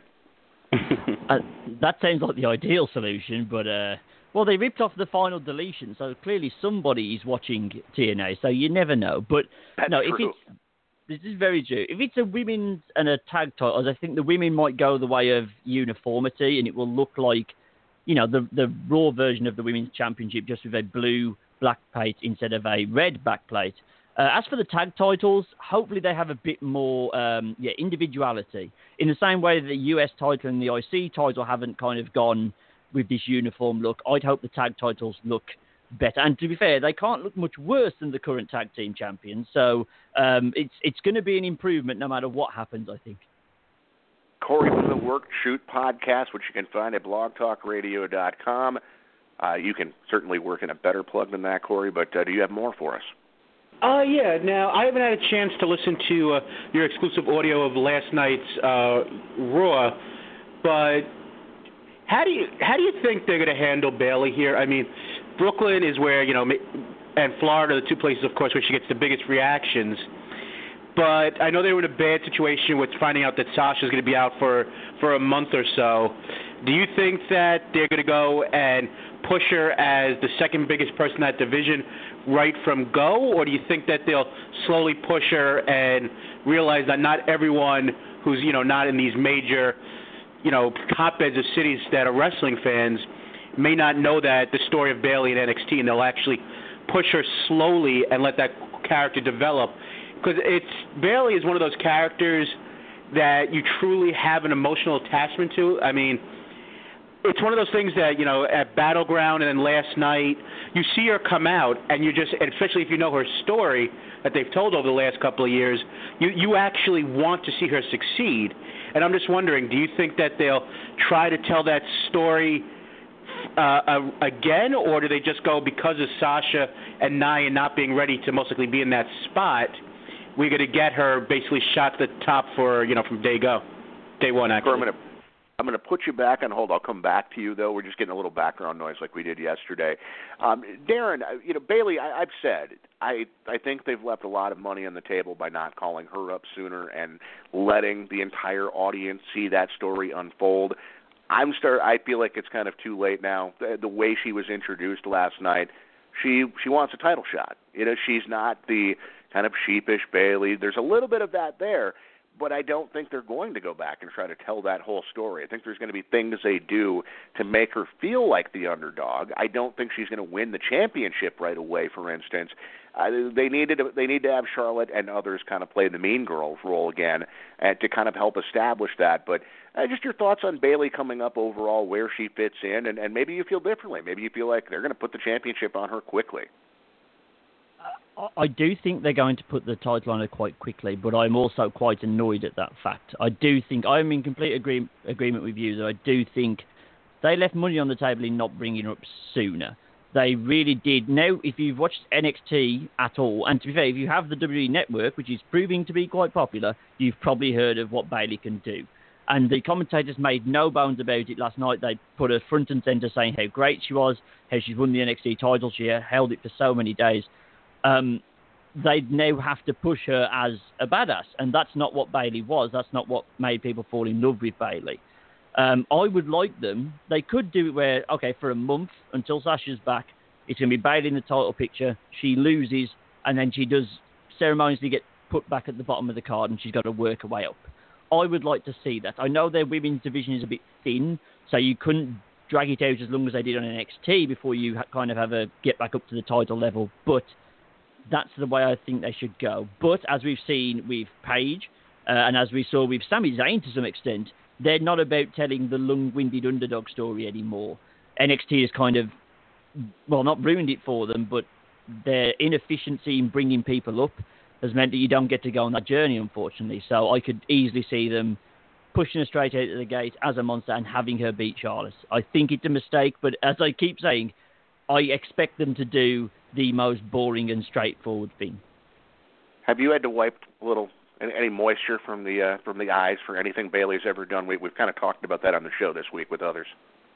That sounds like the ideal solution, but they ripped off the final deletion, so clearly somebody is watching TNA, so you never know. But That's true. This is very true. If it's a women's and a tag titles, I think the women might go the way of uniformity, and it will look like, the Raw version of the Women's Championship, just with a blue black plate instead of a red back plate. As for the tag titles, hopefully they have a bit more individuality. In the same way that the US title and the IC title haven't kind of gone with this uniform look, I'd hope the tag titles look better. And to be fair, they can't look much worse than the current tag team champions. So it's going to be an improvement no matter what happens, I think. Corey from the Work Shoot podcast, which you can find at blogtalkradio.com. You can certainly work in a better plug than that, Corey, but do you have more for us? Yeah. Now, I haven't had a chance to listen to your exclusive audio of last night's Raw, but how do you think they're going to handle Bayley here? I mean, Brooklyn is where, and Florida are the 2 places, of course, where she gets the biggest reactions. But I know they were in a bad situation with finding out that Sasha's going to be out for a month or so. Do you think that they're going to go and push her as the second biggest person in that division right from go, or do you think that they'll slowly push her and realize that not everyone who's not in these major hotbeds of cities that are wrestling fans may not know that the story of Bayley in NXT, and they'll actually push her slowly and let that character develop? Because Bayley is one of those characters that you truly have an emotional attachment to. I mean, it's one of those things that, at Battleground and then last night, you see her come out, and and especially if you know her story that they've told over the last couple of years, you actually want to see her succeed. And I'm just wondering, do you think that they'll try to tell that story again, or do they just go, because of Sasha and Nia not being ready to most likely be in that spot, we're going to get her basically shot to the top for, from day Day one, actually. I'm going to put you back on hold. I'll come back to you, though. We're just getting a little background noise like we did yesterday. Darren, Bayley, I've said, I think they've left a lot of money on the table by not calling her up sooner and letting the entire audience see that story unfold. I feel like it's kind of too late now. The way she was introduced last night, she wants a title shot. She's not the kind of sheepish Bayley. There's a little bit of that there. But I don't think they're going to go back and try to tell that whole story. I think there's going to be things they do to make her feel like the underdog. I don't think she's going to win the championship right away, for instance. They need to have Charlotte and others kind of play the mean girl role again and to kind of help establish that. But just your thoughts on Bayley coming up overall, where she fits in, and maybe you feel differently. Maybe you feel like they're going to put the championship on her quickly. I do think they're going to put the title on her quite quickly, but I'm also quite annoyed at that fact. I do think, I'm in complete agreement with you, that I do think they left money on the table in not bringing her up sooner. They really did. Now, if you've watched NXT at all, and to be fair, if you have the WWE Network, which is proving to be quite popular, you've probably heard of what Bayley can do. And the commentators made no bones about it last night. They put her front and centre saying how great she was, how she's won the NXT title, she held it for so many days. They now have to push her as a badass, and that's not what Bayley was. That's not what made people fall in love with Bayley. I would like them. They could do it where, okay, for a month until Sasha's back, it's going to be Bayley in the title picture. She loses, and then she does ceremoniously get put back at the bottom of the card, and she's got to work her way up. I would like to see that. I know their women's division is a bit thin, so you couldn't drag it out as long as they did on NXT before you kind of have a get back up to the title level, but that's the way I think they should go. But as we've seen with Paige, and as we saw with Sami Zayn to some extent, they're not about telling the long-winded underdog story anymore. NXT has kind of, well, not ruined it for them, but their inefficiency in bringing people up has meant that you don't get to go on that journey, unfortunately. So I could easily see them pushing her straight out of the gate as a monster and having her beat Charlotte. I think it's a mistake, but as I keep saying, I expect them to do the most boring and straightforward thing. Have you had to wipe a little any moisture from the eyes for anything Bayley's ever done? We've kind of talked about that on the show this week with others.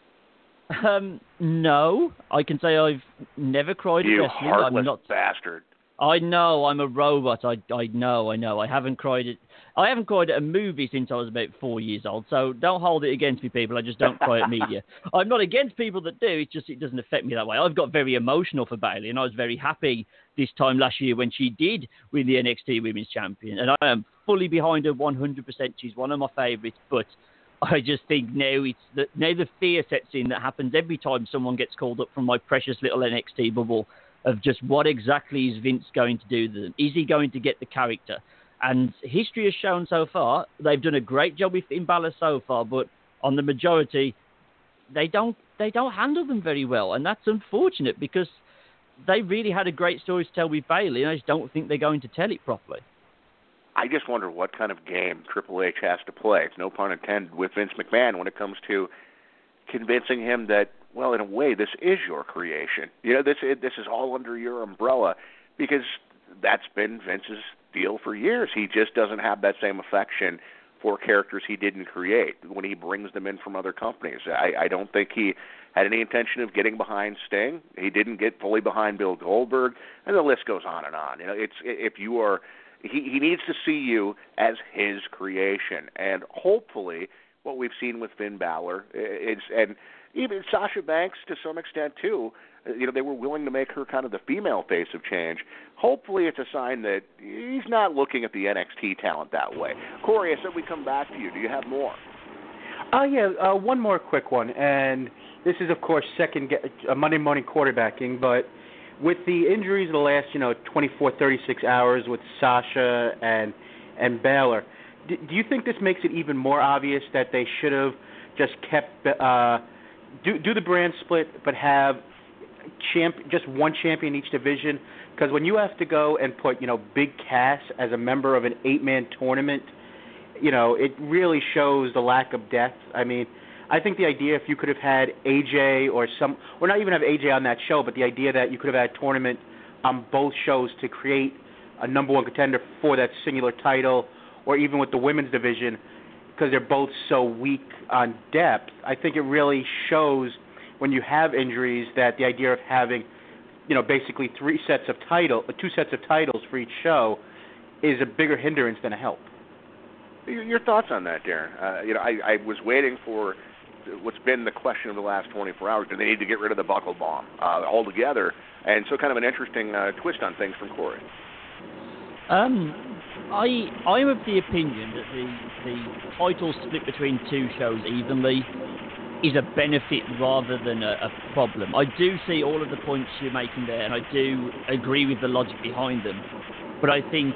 No, I can say I've never cried at wrestling. You heartless bastard. I know, I'm a robot. I know. I haven't cried at a movie since I was about 4 years old, so don't hold it against me, people. I just don't cry at media. I'm not against people that do, it's just it doesn't affect me that way. I've got very emotional for Bayley, and I was very happy this time last year when she did win the NXT Women's Champion, and I am fully behind her 100%. She's one of my favourites, but I just think now the fear sets in that happens every time someone gets called up from my precious little NXT bubble of just what exactly is Vince going to do to them. Is he going to get the character? And history has shown so far, they've done a great job with Finn Balor so far, but on the majority, they don't handle them very well. And that's unfortunate because they really had a great story to tell with Bayley, and I just don't think they're going to tell it properly. I just wonder what kind of game Triple H has to play, it's no pun intended, with Vince McMahon when it comes to convincing him that, well, in a way, this is your creation. This is all under your umbrella, because that's been Vince's deal for years. He just doesn't have that same affection for characters he didn't create when he brings them in from other companies. I don't think he had any intention of getting behind Sting. He didn't get fully behind Bill Goldberg, and the list goes on and on. He needs to see you as his creation, and hopefully what we've seen with Finn Balor and even Sasha Banks to some extent too, they were willing to make her kind of the female face of change. Hopefully it's a sign that he's not looking at the NXT talent that way. Corey, I said we come back to you. Do you have more? One more quick one, and this is, of course, Monday morning quarterbacking, but with the injuries of the last, 24, 36 hours with Sasha and Balor, do you think this makes it even more obvious that they should have just kept do the brand split, but have just one champion in each division? Because when you have to go and put, Big Cass as a member of an 8-man tournament, it really shows the lack of depth. I mean, I think the idea if you could have had AJ or not even have AJ on that show, but the idea that you could have had a tournament on both shows to create a number one contender for that singular title, or even with the women's division, because they're both so weak on depth. I think it really shows when you have injuries that the idea of having, basically two sets of titles for each show is a bigger hindrance than a help. Your thoughts on that, Darren? I was waiting for what's been the question of the last 24 hours. Do they need to get rid of the buckle bomb altogether? And so kind of an interesting twist on things from Corey. I'm of the opinion that the title split between two shows evenly is a benefit rather than a problem. I do see all of the points you're making there, and I do agree with the logic behind them. But I think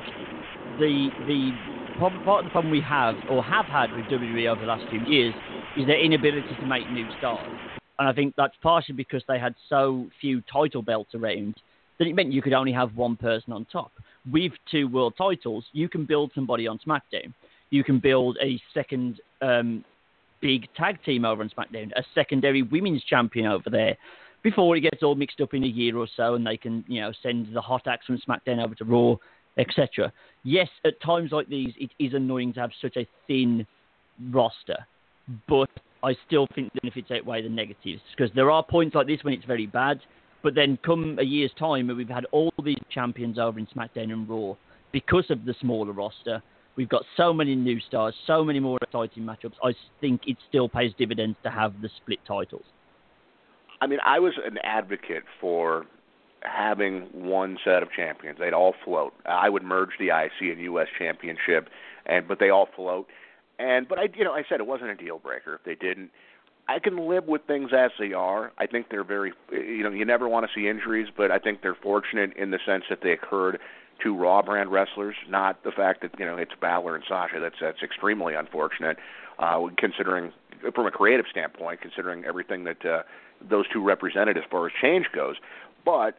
part of the problem we have, or have had with WWE over the last few years, is their inability to make new stars. And I think that's partially because they had so few title belts around that it meant you could only have one person on top. With two world titles, you can build somebody on SmackDown. You can build a second big tag team over on SmackDown, a secondary women's champion over there, before it gets all mixed up in a year or so and they can, send the hot acts from SmackDown over to Raw, etc. Yes, at times like these, it is annoying to have such a thin roster, but I still think the benefits outweigh the negatives, because there are points like this when it's very bad, but then come a year's time where we've had all these champions over in SmackDown and Raw because of the smaller roster. We've got so many new stars, so many more exciting matchups. I think it still pays dividends to have the split titles. I mean, I was an advocate for having one set of champions. They'd all float. I would merge the IC and US championship, but they all float. But I said it wasn't a deal breaker if they didn't. I can live with things as they are. I think they're very, you never want to see injuries, but I think they're fortunate in the sense that they occurred to Raw brand wrestlers, not the fact that, it's Balor and Sasha. That's extremely unfortunate, considering, from a creative standpoint, considering everything that those two represented as far as change goes. But,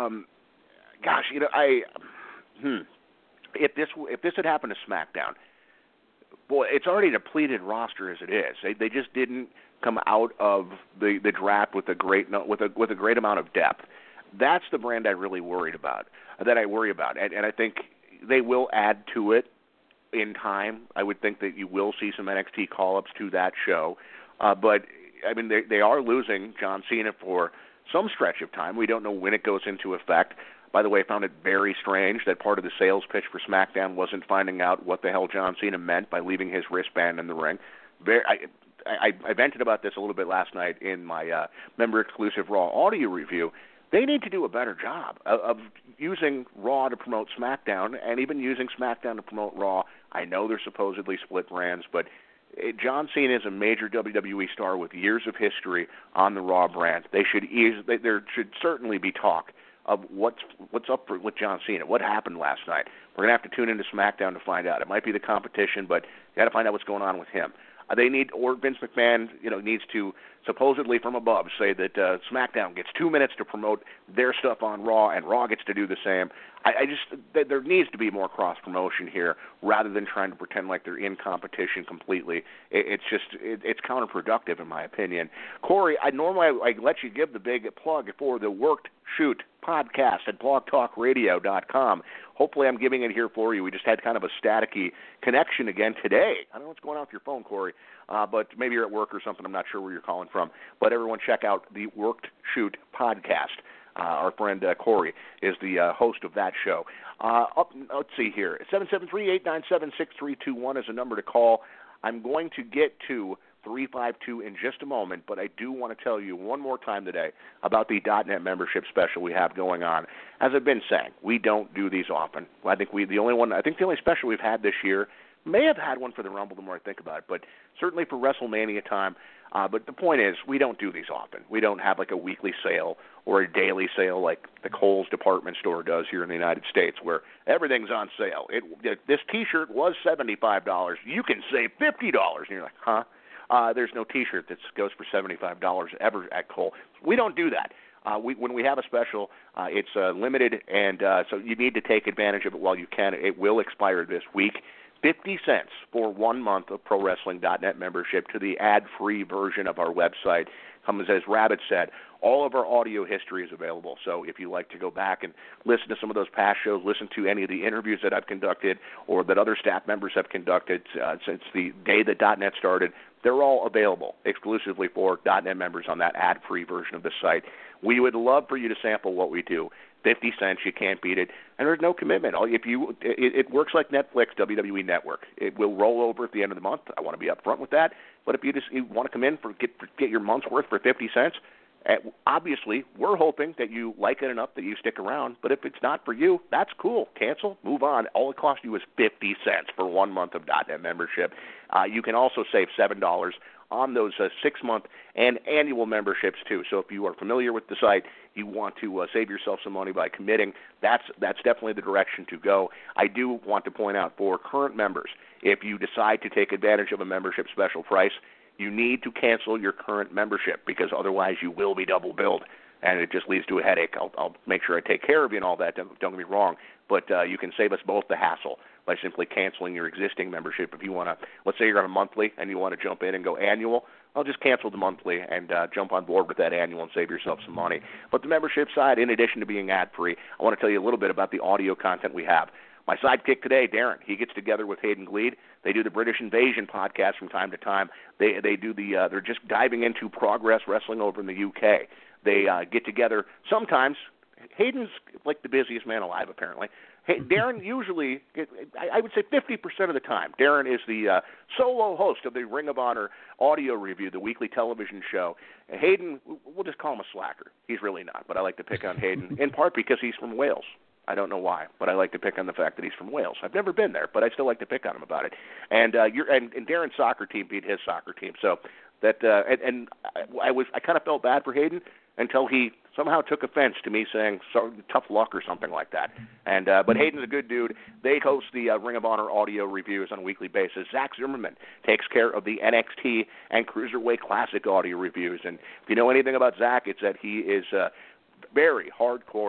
if this had happened to SmackDown, boy, it's already a depleted roster as it is. They just didn't come out of the draft with a great amount of depth. That's the brand I really worry about, and I think they will add to it in time. I would think that you will see some NXT call-ups to that show, but I mean they are losing John Cena for some stretch of time. We don't know when it goes into effect. By the way, I found it very strange that part of the sales pitch for SmackDown wasn't finding out what the hell John Cena meant by leaving his wristband in the ring. I vented about this a little bit last night in my member-exclusive Raw audio review. They need to do a better job of using Raw to promote SmackDown, and even using SmackDown to promote Raw. I know they're supposedly split brands, but John Cena is a major WWE star with years of history on the Raw brand. There should certainly be talk of what's up with John Cena. What happened last night? We're going to have to tune into SmackDown to find out. It might be the competition, but you got to find out what's going on with him. Or Vince McMahon, needs to supposedly from above say that SmackDown gets 2 minutes to promote their stuff on Raw, and Raw gets to do the same. There needs to be more cross promotion here, rather than trying to pretend like they're in competition completely. It's counterproductive in my opinion. Corey, I let you give the big plug for the Worked Shoot podcast at blogtalkradio.com. Hopefully I'm giving it here for you. We just had kind of a staticky connection again today. I don't know what's going on with your phone, Corey, but maybe you're at work or something. I'm not sure where you're calling from. But everyone check out the Worked Shoot podcast. Our friend Corey is the host of that show. Let's see here. 773-897-6321 is a number to call. I'm going to get to 352 in just a moment, but I do want to tell you one more time today about the .net membership special we have going on. As I've been saying, we don't do these often. I think the only special we've had this year, may have had one for the Rumble the more I think about it, but certainly for WrestleMania time. But the point is, we don't do these often. We don't have like a weekly sale or a daily sale like the Kohl's department store does here in the United States, where everything's on sale. This T-shirt was $75. You can save $50. And you're like, huh? There's no T-shirt that goes for $75 ever at Kohl. We don't do that. When we have a special, it's limited, and so you need to take advantage of it while you can. It will expire this week. 50 cents for 1 month of ProWrestling.net membership to the ad-free version of our website. Comes, as Rabbit said, all of our audio history is available. So if you like to go back and listen to some of those past shows, listen to any of the interviews that I've conducted or that other staff members have conducted since the day that .net started, they're all available exclusively for .net members on that ad-free version of the site. We would love for you to sample what we do. 50 cents, you can't beat it, and there's no commitment. It works like Netflix, WWE Network. It will roll over at the end of the month. I want to be upfront with that. But if you want to come in get your month's worth for 50 cents, obviously we're hoping that you like it enough that you stick around. But if it's not for you, that's cool. Cancel, move on. All it costs you is 50 cents for 1 month of .net membership. You can also save $7 on those 6-month and annual memberships too. So if you are familiar with the site, you want to save yourself some money by committing, that's definitely the direction to go. I do want to point out for current members, if you decide to take advantage of a membership special price, you need to cancel your current membership because otherwise you will be double billed, and it just leads to a headache. I'll make sure I take care of you and all that, don't get me wrong, but you can save us both the hassle by simply canceling your existing membership. If you want to, let's say you're on a monthly and you want to jump in and go annual, I'll just cancel the monthly and jump on board with that annual and save yourself some money. But the membership side, in addition to being ad-free, I want to tell you a little bit about the audio content we have. My sidekick today, Darren, he gets together with Hayden Gleed. They do the British Invasion podcast from time to time. They do they're just diving into Progress Wrestling over in the UK. They get together sometimes. Hayden's like the busiest man alive, apparently. Hey, Darren usually, I would say 50% of the time, Darren is the solo host of the Ring of Honor audio review, the weekly television show. Hayden, we'll just call him a slacker. He's really not, but I like to pick on Hayden, in part because he's from Wales. I don't know why, but I like to pick on the fact that he's from Wales. I've never been there, but I still like to pick on him about it. And Darren's soccer team beat his soccer team, so that I kind of felt bad for Hayden until he somehow took offense to me saying tough luck or something like that. And but Hayden's a good dude. They host the Ring of Honor audio reviews on a weekly basis. Zach Zimmerman takes care of the NXT and Cruiserweight Classic audio reviews. And if you know anything about Zach, it's that he is very hardcore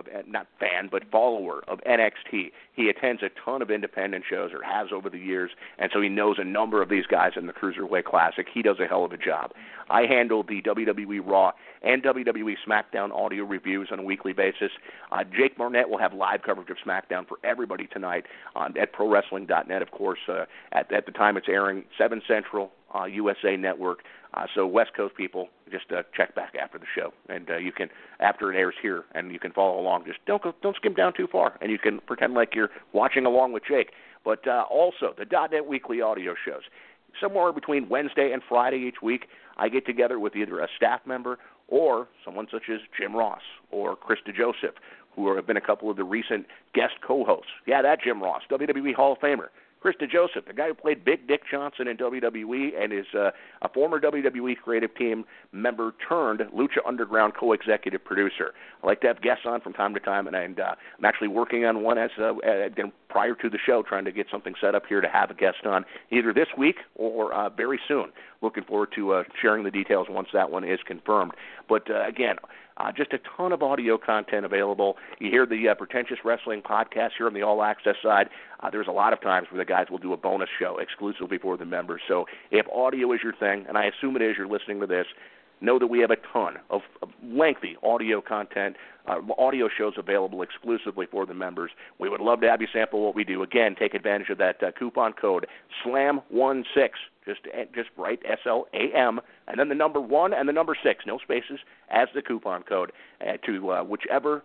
follower of NXT. He attends a ton of independent shows, or has over the years, and so he knows a number of these guys in the Cruiserweight Classic. He does a hell of a job. I handle the WWE Raw and WWE SmackDown audio reviews on a weekly basis. Jake Barnett will have live coverage of SmackDown for everybody tonight at ProWrestling.net, of course. At the time it's airing, 7 Central, USA Network. So West Coast people, just check back after the show, and you can, after it airs here, and you can follow along. Just don't skim down too far, and you can pretend like you're watching along with Jake. But also the .net weekly audio shows. Somewhere between Wednesday and Friday each week, I get together with either a staff member or someone such as Jim Ross or Chris DeJoseph, who have been a couple of the recent guest co-hosts. Yeah, that Jim Ross, WWE Hall of Famer. Chris DeJoseph, the guy who played Big Dick Johnson in WWE and is a former WWE creative team member turned Lucha Underground co-executive producer. I like to have guests on from time to time, and I'm actually working on one prior to the show, trying to get something set up here to have a guest on either this week or very soon. Looking forward to sharing the details once that one is confirmed. But again, just a ton of audio content available. You hear the Pretentious Wrestling podcast here on the All Access side. There's a lot of times where the guys will do a bonus show exclusively for the members. So if audio is your thing, and I assume it is, you're listening to this, know that we have a ton of lengthy audio content, audio shows available exclusively for the members. We would love to have you sample what we do. Again, take advantage of that coupon code SLAM16. Just write SLAM and then the number 1 and the number 6, no spaces, as the coupon code to whichever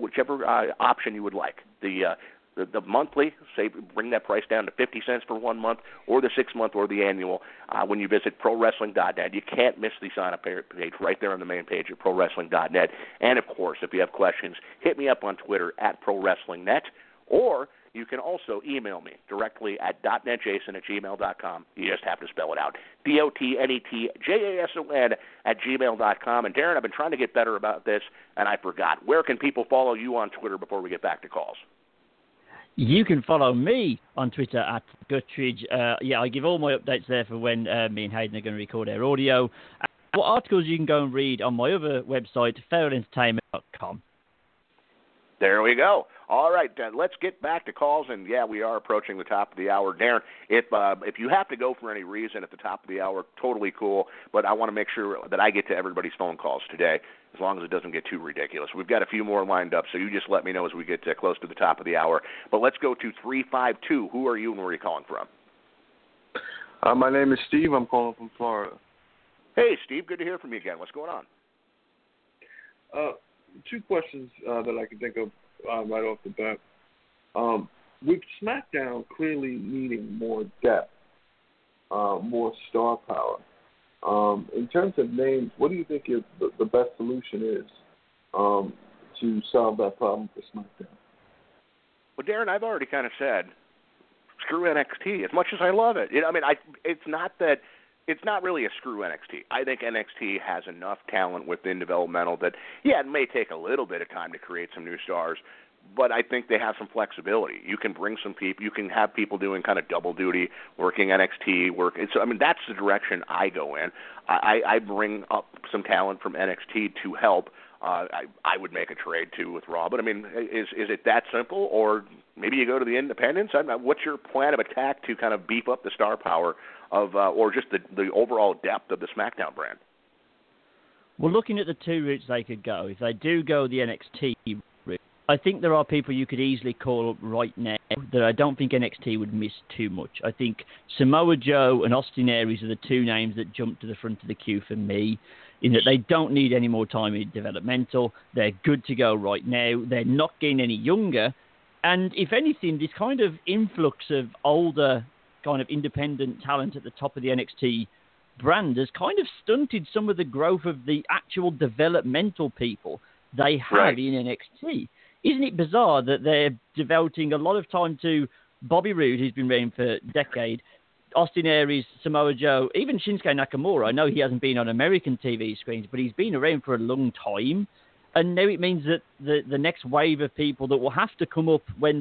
option you would like. The monthly, say, bring that price down to 50 cents for 1 month, or the 6-month, or the annual. When you visit ProWrestling.net, you can't miss the sign-up page right there on the main page at ProWrestling.net. And of course, if you have questions, hit me up on Twitter at ProWrestlingNet, or you can also email me directly at .netjason@gmail.com. You just have to spell it out. DOTNETJASON@gmail.com. And Darren, I've been trying to get better about this, and I forgot. Where can people follow you on Twitter before we get back to calls? You can follow me on Twitter at Guttridge. I give all my updates there for when me and Hayden are going to record our audio. What articles you can go and read on my other website, fairentertainment.com. There we go. All right, let's get back to calls, and yeah, we are approaching the top of the hour. Darren, if you have to go for any reason at the top of the hour, totally cool, but I want to make sure that I get to everybody's phone calls today, as long as it doesn't get too ridiculous. We've got a few more lined up, so you just let me know as we get close to the top of the hour. But let's go to 352. Who are you and where are you calling from? My name is Steve. I'm calling from Florida. Hey, Steve, good to hear from you again. What's going on? Two questions that I can think of right off the bat. With SmackDown clearly needing more depth, more star power, in terms of names, what do you think the best solution is to solve that problem for SmackDown? Well, Darren, I've already kind of said, screw NXT. As much as I love it, it's not really a screw NXT. I think NXT has enough talent within developmental that, yeah, it may take a little bit of time to create some new stars, but I think they have some flexibility. You can bring some people. You can have people doing kind of double duty, working NXT work. So, that's the direction I go in. I bring up some talent from NXT to help. I would make a trade, too, with Raw. But, is it that simple? Or maybe you go to the independents? What's your plan of attack to kind of beef up the star power of or just the overall depth of the SmackDown brand? Well, looking at the two routes they could go, if they do go the NXT route, I think there are people you could easily call up right now that I don't think NXT would miss too much. I think Samoa Joe and Austin Aries are the two names that jump to the front of the queue for me, in that they don't need any more time in developmental. They're good to go right now. They're not getting any younger. And if anything, this kind of influx of older kind of independent talent at the top of the NXT brand has kind of stunted some of the growth of the actual developmental people they have in NXT. Isn't it bizarre that they're devoting a lot of time to Bobby Roode, who's been around for a decade, Austin Aries, Samoa Joe, even Shinsuke Nakamura? I know he hasn't been on American TV screens, but he's been around for a long time. And now it means that the next wave of people that will have to come up when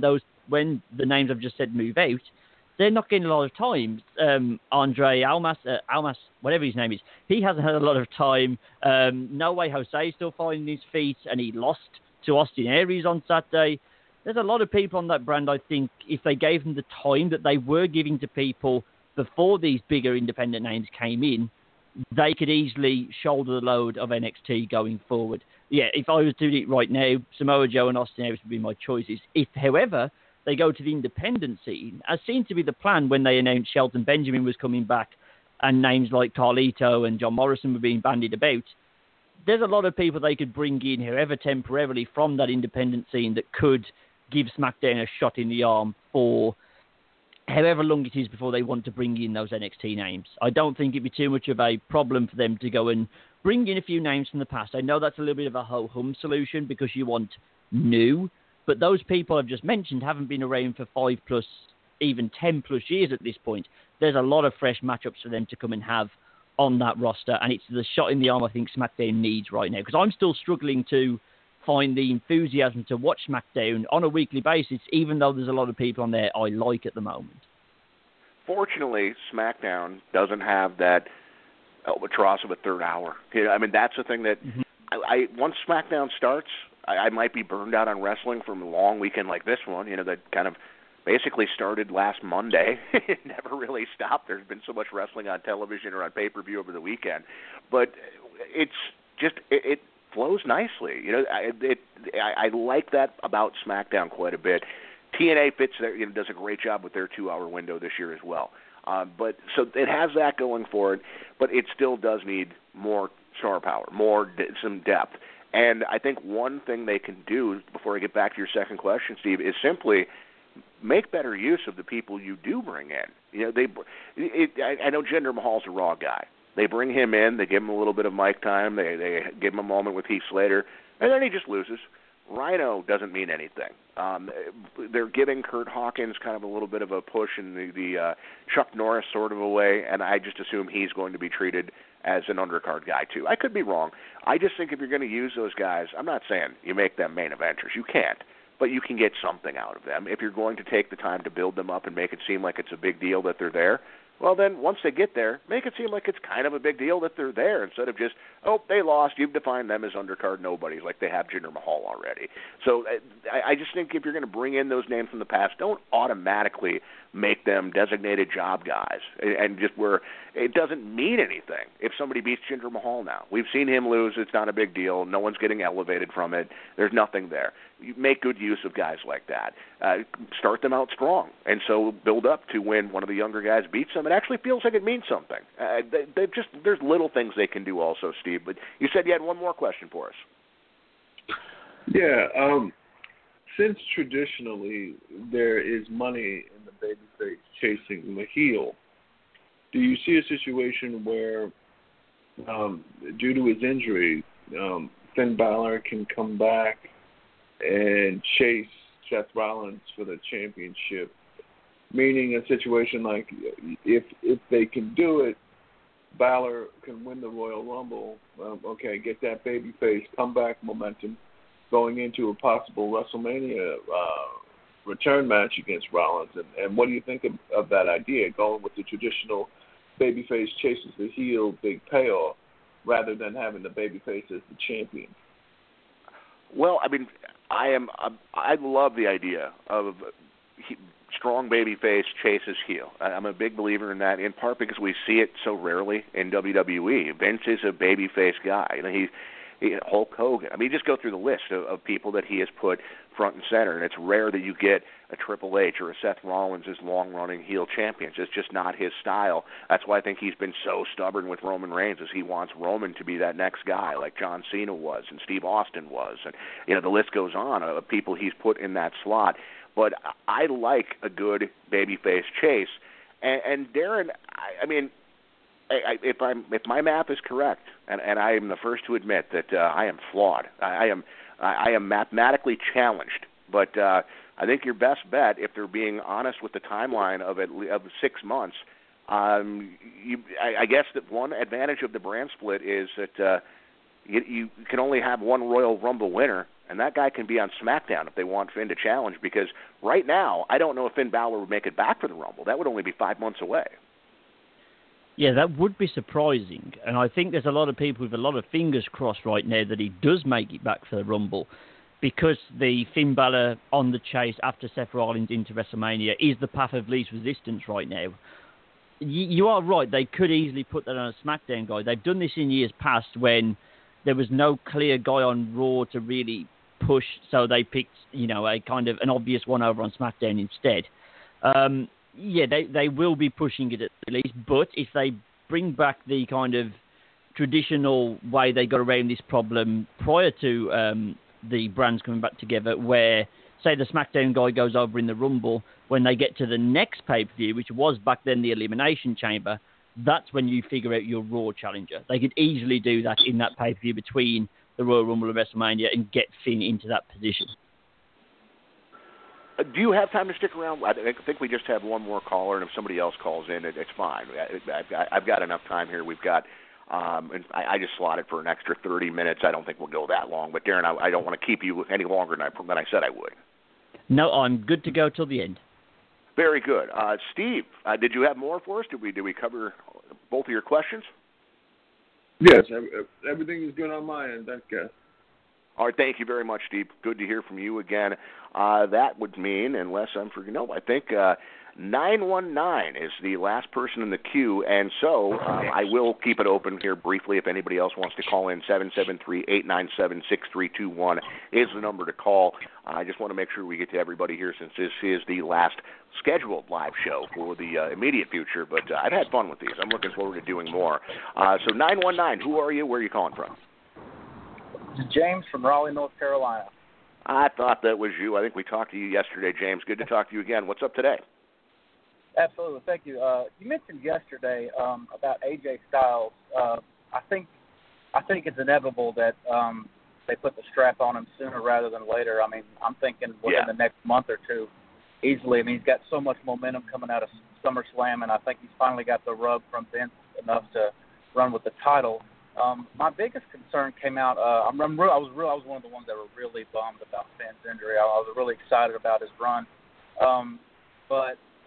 the names I've just said move out, they're not getting a lot of time. Andre Almas, whatever his name is, he hasn't had a lot of time. No Way Jose is still finding his feet, and he lost to Austin Aries on Saturday. There's a lot of people on that brand, I think, if they gave them the time that they were giving to people before these bigger independent names came in, they could easily shoulder the load of NXT going forward. Yeah, if I was doing it right now, Samoa Joe and Austin Aries would be my choices. If, however, they go to the independent scene, as seemed to be the plan when they announced Shelton Benjamin was coming back and names like Carlito and John Morrison were being bandied about, there's a lot of people they could bring in, however temporarily, from that independent scene that could give SmackDown a shot in the arm for however long it is before they want to bring in those NXT names. I don't think it'd be too much of a problem for them to go and bring in a few names from the past. I know that's a little bit of a ho-hum solution because you want new, but those people I've just mentioned haven't been around for 5+, even 10+ years at this point. There's a lot of fresh matchups for them to come and have on that roster, and it's the shot in the arm I think SmackDown needs right now, because I'm still struggling to find the enthusiasm to watch SmackDown on a weekly basis, even though there's a lot of people on there I like at the moment. Fortunately, SmackDown doesn't have that albatross of a third hour. That's the thing that I once SmackDown starts, I might be burned out on wrestling from a long weekend like this one, that kind of basically started last Monday. It never really stopped. There's been so much wrestling on television or on pay-per-view over the weekend. But it's just, it flows nicely. I like that about SmackDown quite a bit. TNA fits there, does a great job with their 2-hour window this year as well. But so it has that going for it, but it still does need more star power, some depth. And I think one thing they can do, before I get back to your second question, Steve, is simply make better use of the people you do bring in. I know Jinder Mahal's a Raw guy. They bring him in, they give him a little bit of mic time, they give him a moment with Heath Slater, and then he just loses. Rhino doesn't mean anything. They're giving Kurt Hawkins kind of a little bit of a push in the Chuck Norris sort of a way, and I just assume he's going to be treated as an undercard guy too. I could be wrong. I just think if you're going to use those guys, I'm not saying you make them main eventers. You can't. But you can get something out of them. If you're going to take the time to build them up and make it seem like it's a big deal that they're there, Well, then, once they get there, make it seem like it's kind of a big deal that they're there instead of just, oh, they lost, you've defined them as undercard nobodies like they have Jinder Mahal already. So I just think if you're going to bring in those names from the past, don't automatically make them designated job guys and just where it doesn't mean anything if somebody beats Jinder Mahal now. We've seen him lose. It's not a big deal. No one's getting elevated from it. There's nothing there. You make good use of guys like that. Start them out strong, and so build up to when one of the younger guys beats them. It actually feels like it means something. There's little things they can do also, Steve. But you said you had one more question for us. Yeah. Since traditionally there is money in the babyface chasing the heel, do you see a situation where, due to his injury, Finn Balor can come back and chase Seth Rollins for the championship? Meaning a situation like if they can do it, Balor can win the Royal Rumble, get that babyface comeback momentum going into a possible WrestleMania return match against Rollins. And what do you think of that idea, going with the traditional babyface chases the heel, big payoff, rather than having the babyface as the champion? Well, I mean, I love the idea of strong babyface chases heel. I'm a big believer in that, in part because we see it so rarely in WWE. Vince is a babyface guy. You know, he Hulk Hogan. I mean, you just go through the list of people that he has put front and center, and it's rare that you get a Triple H or a Seth Rollins as long-running heel champions. It's just not his style. That's why I think he's been so stubborn with Roman Reigns, is he wants Roman to be that next guy like John Cena was and Steve Austin was. And, you know, the list goes on of people he's put in that slot. But I like a good babyface chase. And Darren, I mean, if my math is correct, and I am the first to admit that I am flawed. I am mathematically challenged, but I think your best bet, if they're being honest with the timeline of 6 months, I guess that one advantage of the brand split is that you can only have one Royal Rumble winner, and that guy can be on SmackDown if they want Finn to challenge, because right now I don't know if Finn Balor would make it back for the Rumble. That would only be 5 months away. Yeah, that would be surprising. And I think there's a lot of people with a lot of fingers crossed right now that he does make it back for the Rumble, because the Finn Balor on the chase after Seth Rollins into WrestleMania is the path of least resistance right now. You are right. They could easily put that on a SmackDown guy. They've done this in years past when there was no clear guy on Raw to really push, so they picked, a kind of an obvious one over on SmackDown instead. Yeah, they will be pushing it at least, but if they bring back the kind of traditional way they got around this problem prior to the brands coming back together, where, say, the SmackDown guy goes over in the Rumble, when they get to the next pay-per-view, which was back then the Elimination Chamber, that's when you figure out your Raw challenger. They could easily do that in that pay-per-view between the Royal Rumble and WrestleMania and get Finn into that position. Do you have time to stick around? I think we just have one more caller, and if somebody else calls in, it's fine. I've got enough time here. We've got, and I just slotted for an extra 30 minutes. I don't think we'll go that long. But, Darren, I don't want to keep you any longer than I said I would. No, I'm good to go till the end. Very good. Steve, did you have more for us? Did we cover both of your questions? Yes, everything is good on my end. Thanks, guys. All right, thank you very much, Steve. Good to hear from you again. That would mean, unless I'm forgetting, I think 919 is the last person in the queue, and so I will keep it open here briefly if anybody else wants to call in. 773-897-6321 is the number to call. I just want to make sure we get to everybody here, since this is the last scheduled live show for the immediate future, but I've had fun with these. I'm looking forward to doing more. So 919, who are you? Where are you calling from? James from Raleigh, North Carolina. I thought that was you. I think we talked to you yesterday, James. Good to talk to you again. What's up today? Absolutely. Thank you. You mentioned yesterday about AJ Styles. I think it's inevitable that they put the strap on him sooner rather than later. I mean, I'm thinking within the next month or two, easily. I mean, he's got so much momentum coming out of SummerSlam, and I think he's finally got the rub from Vince enough to run with the title. My biggest concern came out. I was one of the ones that were really bummed about Finn's injury. I was really excited about his run, but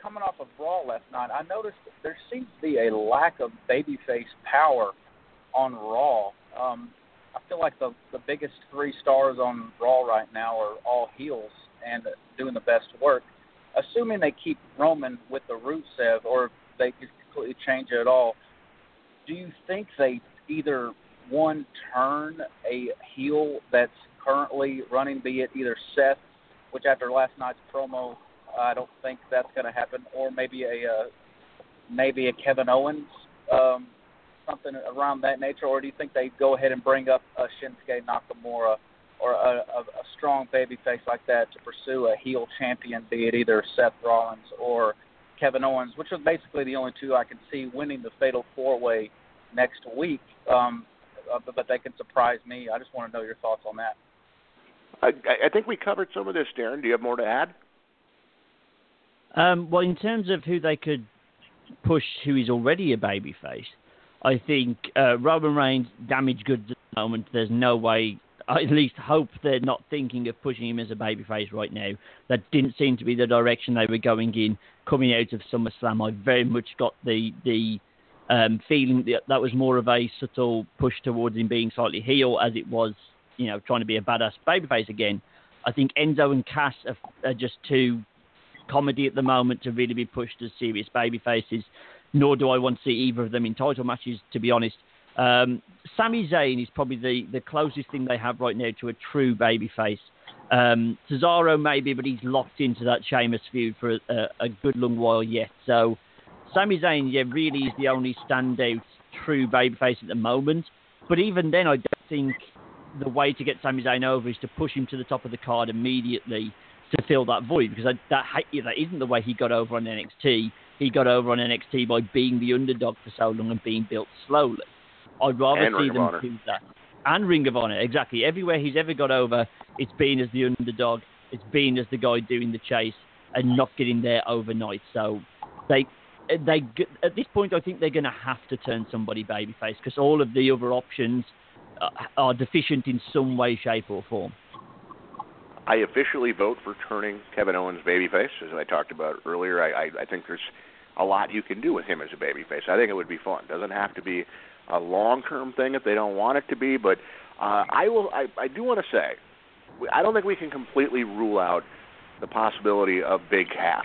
coming off of Raw last night, I noticed that there seems to be a lack of babyface power on Raw. I feel like the biggest 3 stars on Raw right now are all heels and doing the best work. Assuming they keep Roman with the Rusev, or they just completely change it at all, do you think they either, one, turn a heel that's currently running, be it either Seth, which after last night's promo, I don't think that's going to happen, or maybe a Kevin Owens, something around that nature, or do you think they go ahead and bring up a Shinsuke Nakamura or a strong babyface like that to pursue a heel champion, be it either Seth Rollins or Kevin Owens, which are basically the only 2 I can see winning the Fatal 4-Way next week, but they can surprise me. I just want to know your thoughts on that. I think we covered some of this, Darren. Do you have more to add? Well, in terms of who they could push who is already a babyface, I think Roman Reigns damaged goods at the moment. There's no way, I at least hope they're not thinking of pushing him as a babyface right now. That didn't seem to be the direction they were going in coming out of SummerSlam. I very much got the feeling that was more of a subtle push towards him being slightly heel, as it was, trying to be a badass babyface again. I think Enzo and Cass are just too comedy at the moment to really be pushed as serious babyfaces, nor do I want to see either of them in title matches, to be honest. Sami Zayn is probably the closest thing they have right now to a true babyface. Cesaro maybe, but he's locked into that Sheamus feud for a good long while yet. So Sami Zayn, really is the only standout true babyface at the moment. But even then, I don't think the way to get Sami Zayn over is to push him to the top of the card immediately to fill that void, because that isn't the way he got over on NXT. He got over on NXT by being the underdog for so long and being built slowly. I'd rather see them do that. And Ring of Honor, exactly. Everywhere he's ever got over, it's been as the underdog, it's been as the guy doing the chase and not getting there overnight. So they at this point, I think they're going to have to turn somebody babyface, because all of the other options are deficient in some way, shape, or form. I officially vote for turning Kevin Owens babyface, as I talked about earlier. I think there's a lot you can do with him as a babyface. I think it would be fun. It doesn't have to be a long-term thing if they don't want it to be, but I do want to say, I don't think we can completely rule out the possibility of Big Cass.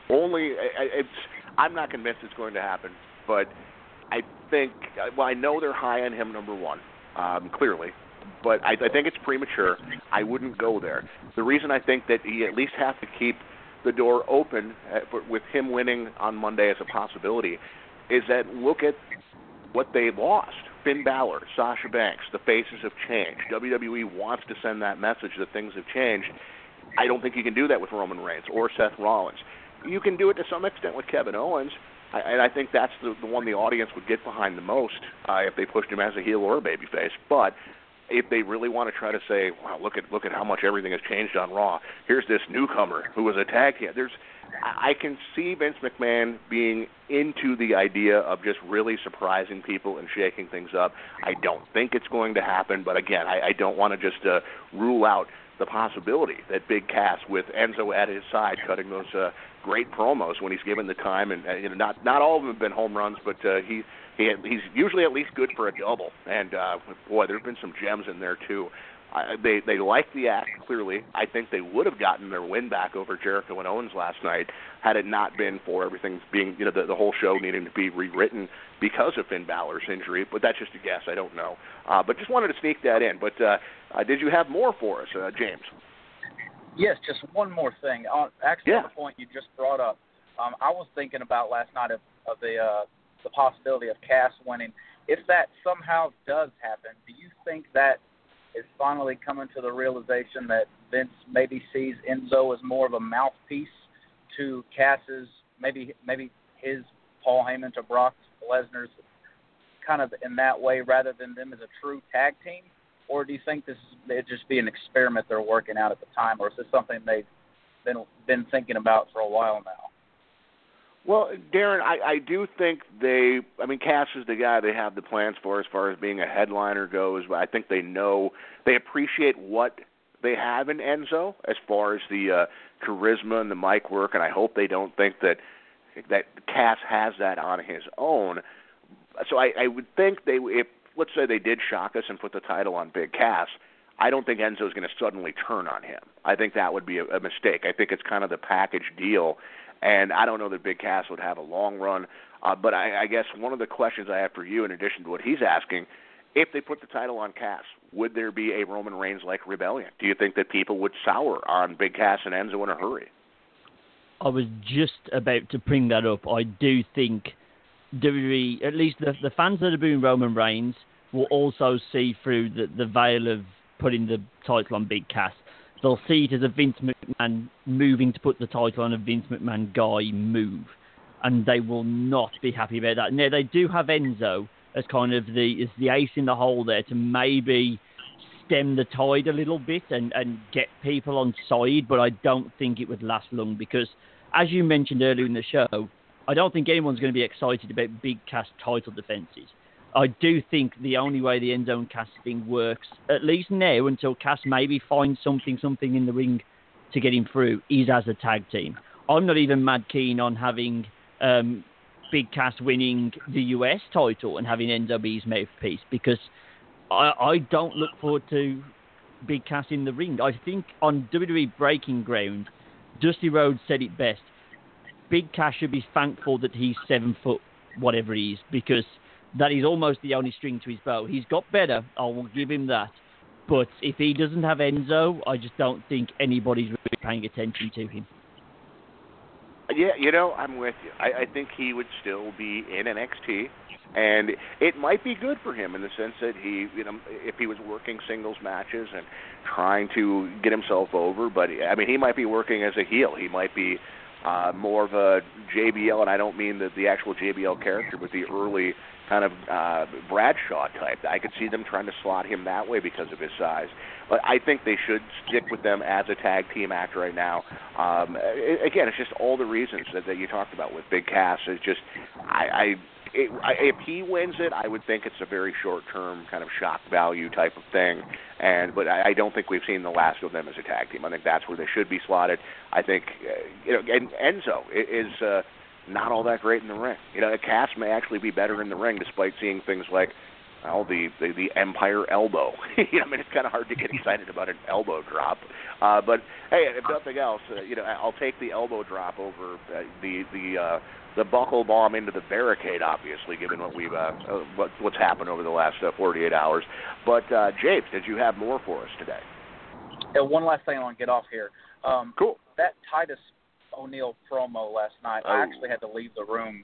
I'm not convinced it's going to happen, but I think, I know they're high on him, number one, clearly, but I think it's premature. I wouldn't go there. The reason I think that he at least has to keep the door open with him winning on Monday as a possibility is that look at what they lost. Finn Balor, Sasha Banks, the faces have changed. WWE wants to send that message that things have changed. I don't think you can do that with Roman Reigns or Seth Rollins. You can do it to some extent with Kevin Owens, and I think that's the one the audience would get behind the most if they pushed him as a heel or a babyface. But if they really want to try to say, wow, look at how much everything has changed on Raw. Here's this newcomer who was a tag team. I can see Vince McMahon being into the idea of just really surprising people and shaking things up. I don't think it's going to happen, but again, I don't want to just rule out the possibility that Big Cass, with Enzo at his side, cutting those great promos when he's given the time, and not all of them have been home runs, but he's usually at least good for a double. And boy, there've been some gems in there too. They like the act, clearly. I think they would have gotten their win back over Jericho and Owens last night had it not been for everything being, the whole show needing to be rewritten because of Finn Balor's injury. But that's just a guess. I don't know. But just wanted to sneak that in. But did you have more for us, James? Yes, just one more thing. On the point you just brought up, I was thinking about last night of the possibility of Cass winning. If that somehow does happen, do you think that is finally coming to the realization that Vince maybe sees Enzo as more of a mouthpiece to Cass's, maybe his Paul Heyman to Brock Lesnar's, kind of in that way, rather than them as a true tag team? Or do you think it'd just be an experiment they're working out at the time, or is this something they've been thinking about for a while now? Well, Darren, I do think Cass is the guy they have the plans for as far as being a headliner goes, but I think they appreciate what they have in Enzo as far as the charisma and the mic work, and I hope they don't think that that Cass has that on his own. So I would think if let's say they did shock us and put the title on Big Cass, I don't think Enzo's going to suddenly turn on him. I think that would be a mistake. I think it's kind of the package deal, and I don't know that Big Cass would have a long run. But I guess one of the questions I have for you, in addition to what he's asking, if they put the title on Cass, would there be a Roman Reigns-like rebellion? Do you think that people would sour on Big Cass and Enzo in a hurry? I was just about to bring that up. I do think WWE, at least the fans that are booing Roman Reigns, will also see through the veil of putting the title on Big Cass. They'll see it as a Vince McMahon moving to put the title on a Vince McMahon guy move, and they will not be happy about that. Now, they do have Enzo as kind of the ace in the hole there to maybe stem the tide a little bit and get people on side, but I don't think it would last long because, as you mentioned earlier in the show, I don't think anyone's going to be excited about Big Cass title defenses. I do think the only way the Enzo and Cass thing works, at least now until Cass maybe finds something in the ring to get him through, is as a tag team. I'm not even mad keen on having Big Cass winning the US title and having Enzo be his mouthpiece because I don't look forward to Big Cass in the ring. I think on WWE Breaking Ground, Dusty Rhodes said it best. Big Cass should be thankful that he's 7 foot whatever he is because that is almost the only string to his bow. He's got better, I will give him that. But if he doesn't have Enzo, I just don't think anybody's really paying attention to him. Yeah, I'm with you. I think he would still be in NXT, and it might be good for him in the sense that if he was working singles matches and trying to get himself over, but he might be working as a heel. He might be more of a JBL, and I don't mean the actual JBL character, but the early kind of Bradshaw type. I could see them trying to slot him that way because of his size. But I think they should stick with them as a tag team act right now. Again, it's just all the reasons that you talked about with Big Cass. It's just, if he wins it, I would think it's a very short-term kind of shock value type of thing. But I don't think we've seen the last of them as a tag team. I think that's where they should be slotted. I think, and Enzo is not all that great in the ring. Cass may actually be better in the ring, despite seeing things like the Empire elbow. It's kind of hard to get excited about an elbow drop. But hey, if nothing else, I'll take the elbow drop over the buckle bomb into the barricade. Obviously, given what what's happened over the last 48 hours. But James, did you have more for us today? One last thing I want to get off here. Cool. That Titus O'Neil promo last night, I actually had to leave the room.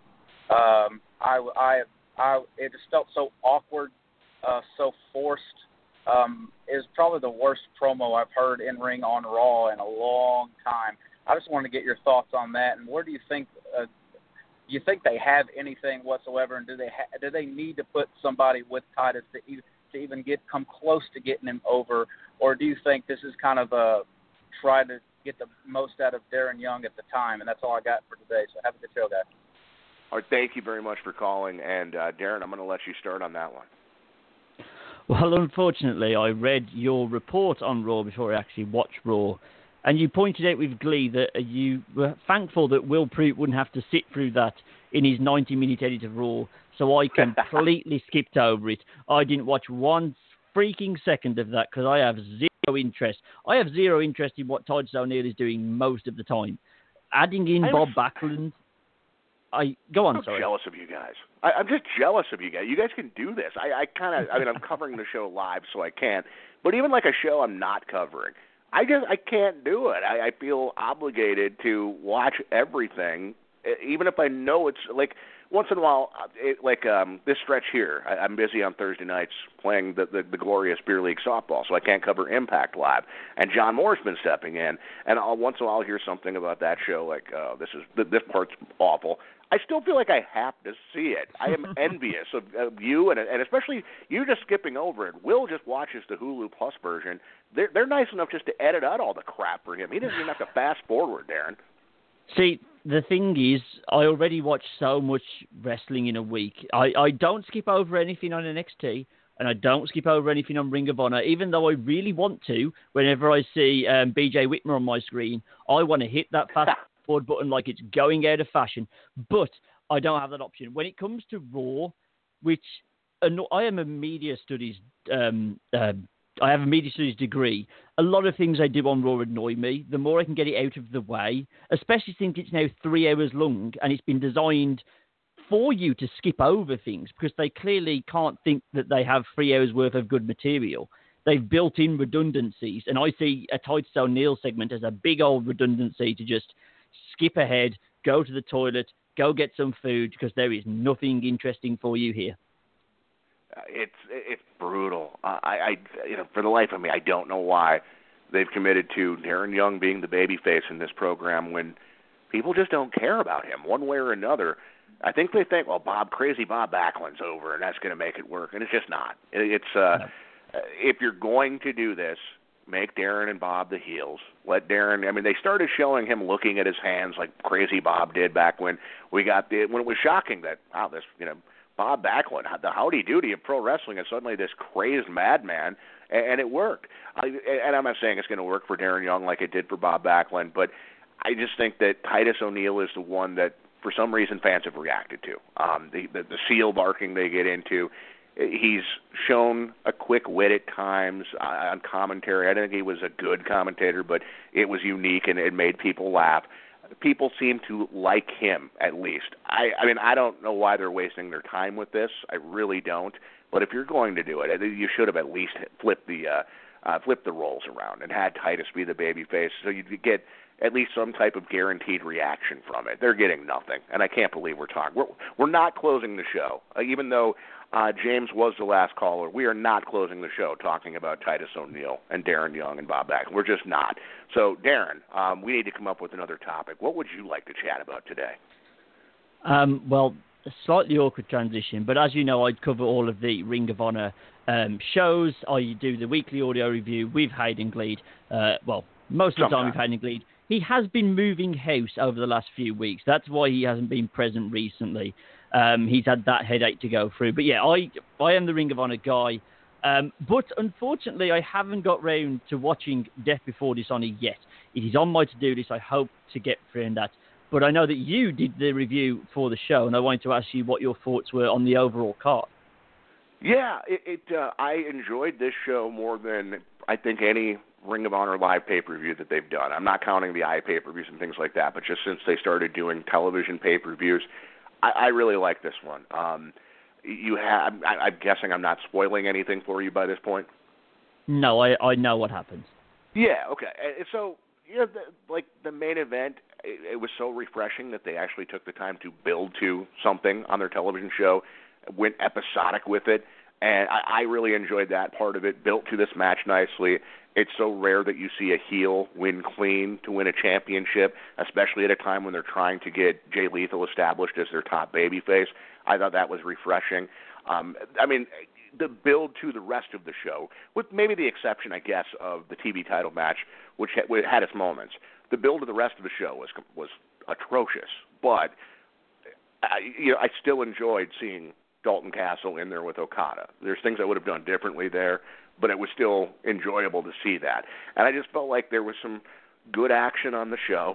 It just felt so awkward, so forced. It was probably the worst promo I've heard in ring on Raw in a long time. I just wanted to get your thoughts on that. And where do you think? Do you think they have anything whatsoever? And do they need to put somebody with Titus to even come close to getting him over? Or do you think this is kind of a try to get the most out of Darren Young at the time? And that's all I got for today. So have a good show, guys. All right, thank you very much for calling. And Darren, I'm going to let you start on that one. Well, unfortunately, I read your report on Raw before I actually watched Raw, and you pointed out with glee that you were thankful that Will Pruitt wouldn't have to sit through that in his 90-minute edit of Raw, so I completely skipped over it. I didn't watch one freaking second of that because I have zero interest. I have zero interest in what Titus O'Neil is doing most of the time. Adding in Bob Backlund... Go on, sorry. I'm jealous of you guys. I'm just jealous of you guys. You guys can do this. I'm covering the show live, so I can't. But even like a show I'm not covering, I can't do it. I feel obligated to watch everything, even if I know it's like once in a while, this stretch here, I'm busy on Thursday nights playing the glorious Beer League softball, so I can't cover Impact live. And John Moore's been stepping in, and once in a while I'll hear something about that show, like, this part's awful. I still feel like I have to see it. I am envious of you, and especially you just skipping over it. Will just watches the Hulu Plus version. They're nice enough just to edit out all the crap for him. He doesn't even have to fast forward, Darren. See, the thing is, I already watch so much wrestling in a week. I don't skip over anything on NXT, and I don't skip over anything on Ring of Honor, even though I really want to. Whenever I see BJ Whitmer on my screen, I want to hit that fast forward button like it's going out of fashion, but I don't have that option. When it comes to Raw, which I am a media studies, I have a media studies degree. A lot of things I do on Raw annoy me. The more I can get it out of the way, especially since it's now 3 hours long and it's been designed for you to skip over things because they clearly can't think that they have 3 hours worth of good material. They've built in redundancies, and I see a Titus O'Neil segment as a big old redundancy to just skip ahead, go to the toilet, go get some food because there is nothing interesting for you here. It's brutal. I for the life of me, I don't know why they've committed to Darren Young being the babyface in this program when people just don't care about him one way or another. I think they think, well, crazy Bob Backlund's over, and that's going to make it work, and it's just not. If you're going to do this, make Darren and Bob the heels. Let Darren. I mean, they started showing him looking at his hands like Crazy Bob did back when when it was shocking that Bob Backlund, the howdy doody of pro wrestling, is suddenly this crazed madman, and it worked. And I'm not saying it's going to work for Darren Young like it did for Bob Backlund, but I just think that Titus O'Neil is the one that, for some reason, fans have reacted to. The seal barking they get into. He's shown a quick wit at times on commentary. I don't think he was a good commentator, but it was unique and it made people laugh. People seem to like him, at least. I mean, I don't know why they're wasting their time with this. I really don't. But if you're going to do it, you should have at least flipped the roles around and had Titus be the babyface, so you'd get at least some type of guaranteed reaction from it. They're getting nothing, and I can't believe we're talking. We're not closing the show, even though James was the last caller. We are not closing the show talking about Titus O'Neil and Darren Young and Bob Backlund. We're just not. So, Darren, we need to come up with another topic. What would you like to chat about today? Well, a slightly awkward transition, but as you know, I cover all of the Ring of Honor shows. I do the weekly audio review with Hayden Gleed. Most of the time with Hayden Gleed. He has been moving house over the last few weeks. That's why he hasn't been present recently. He's had that headache to go through. But yeah, I am the Ring of Honor guy. But unfortunately, I haven't got round to watching Death Before Dishonor yet. It is on my to-do list. I hope to get through that. But I know that you did the review for the show, and I wanted to ask you what your thoughts were on the overall card. Yeah, I enjoyed this show more than I think any Ring of Honor live pay-per-view that they've done. I'm not counting the pay-per-views and things like that, but just since they started doing television pay-per-views, I really like this one. I'm guessing I'm not spoiling anything for you by this point? No, I know what happens. Yeah, okay. So, the main event, it was so refreshing that they actually took the time to build to something on their television show, went episodic with it, and I really enjoyed that part of it, built to this match nicely. It's so rare that you see a heel win clean to win a championship, especially at a time when they're trying to get Jay Lethal established as their top babyface. I thought that was refreshing. The build to the rest of the show, with maybe the exception, I guess, of the TV title match, which had its moments. The build to the rest of the show was atrocious, but I still enjoyed seeing Dalton Castle in there with Okada. There's things I would have done differently there, but it was still enjoyable to see that. And I just felt like there was some good action on the show.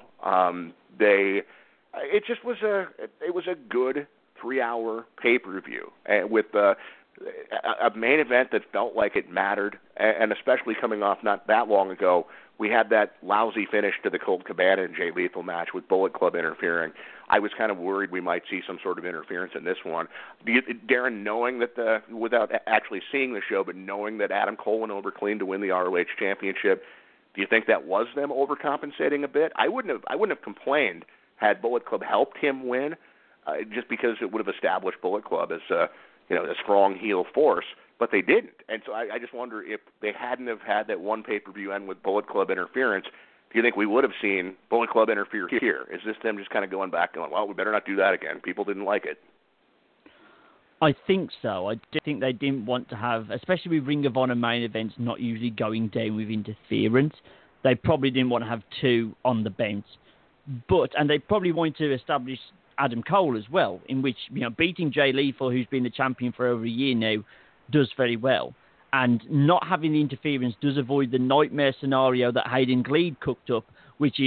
It was a good 3-hour pay-per-view with a main event that felt like it mattered, and especially coming off not that long ago, we had that lousy finish to the Colt Cabana and Jay Lethal match with Bullet Club interfering. I was kind of worried we might see some sort of interference in this one. Darren, knowing that without actually seeing the show, but knowing that Adam Cole went over clean to win the ROH Championship, do you think that was them overcompensating a bit? I wouldn't have complained had Bullet Club helped him win, just because it would have established Bullet Club as a strong heel force. But they didn't, and so I just wonder if they hadn't have had that one pay-per-view end with Bullet Club interference, do you think we would have seen Bullet Club interfere here? Is this them just kind of going back going, well, we better not do that again? People didn't like it. I think so. I do think they didn't want to have, especially with Ring of Honor main events not usually going down with interference, they probably didn't want to have two on the bounce. And they probably wanted to establish Adam Cole as well, in which, beating Jay Lethal, who's been the champion for over a year now, does very well. And not having the interference does avoid the nightmare scenario that Hayden Gleed cooked up, which is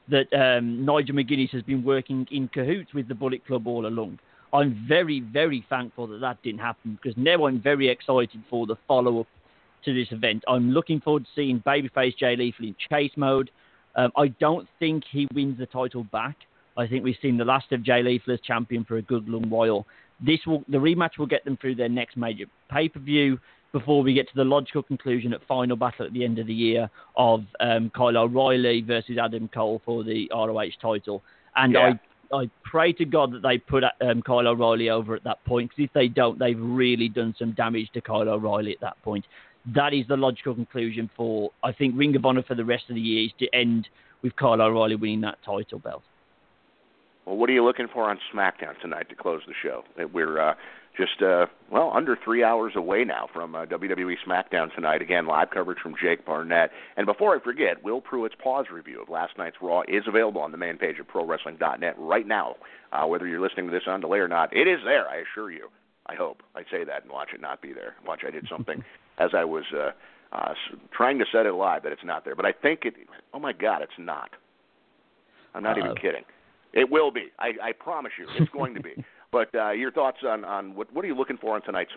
that Nigel McGuinness has been working in cahoots with the Bullet Club all along. I'm very, very thankful that didn't happen, because now I'm very excited for the follow-up to this event. I'm looking forward to seeing babyface Jay Lethal in chase mode. I don't think he wins the title back. I think we've seen the last of Jay Lethal as champion for a good long while. The rematch will get them through their next major pay-per-view before we get to the logical conclusion at Final Battle at the end of the year of Kyle O'Reilly versus Adam Cole for the ROH title. And I pray to God that they put Kyle O'Reilly over at that point, because if they don't, they've really done some damage to Kyle O'Reilly at that point. That is the logical conclusion for, I think, Ring of Honor for the rest of the year, is to end with Kyle O'Reilly winning that title belt. Well, what are you looking for on SmackDown tonight to close the show? We're just under 3 hours away now from WWE SmackDown tonight. Again, live coverage from Jake Barnett. And before I forget, Will Pruitt's pause review of last night's Raw is available on the main page of ProWrestling.net right now. Whether you're listening to this on delay or not, it is there, I assure you. I hope. I say that and watch it not be there. Watch, I did something as I was trying to set it live that it's not there. But I think it, oh my God, it's not. I'm not even kidding. It will be. I promise you, it's going to be. But your thoughts on what are you looking for on tonight's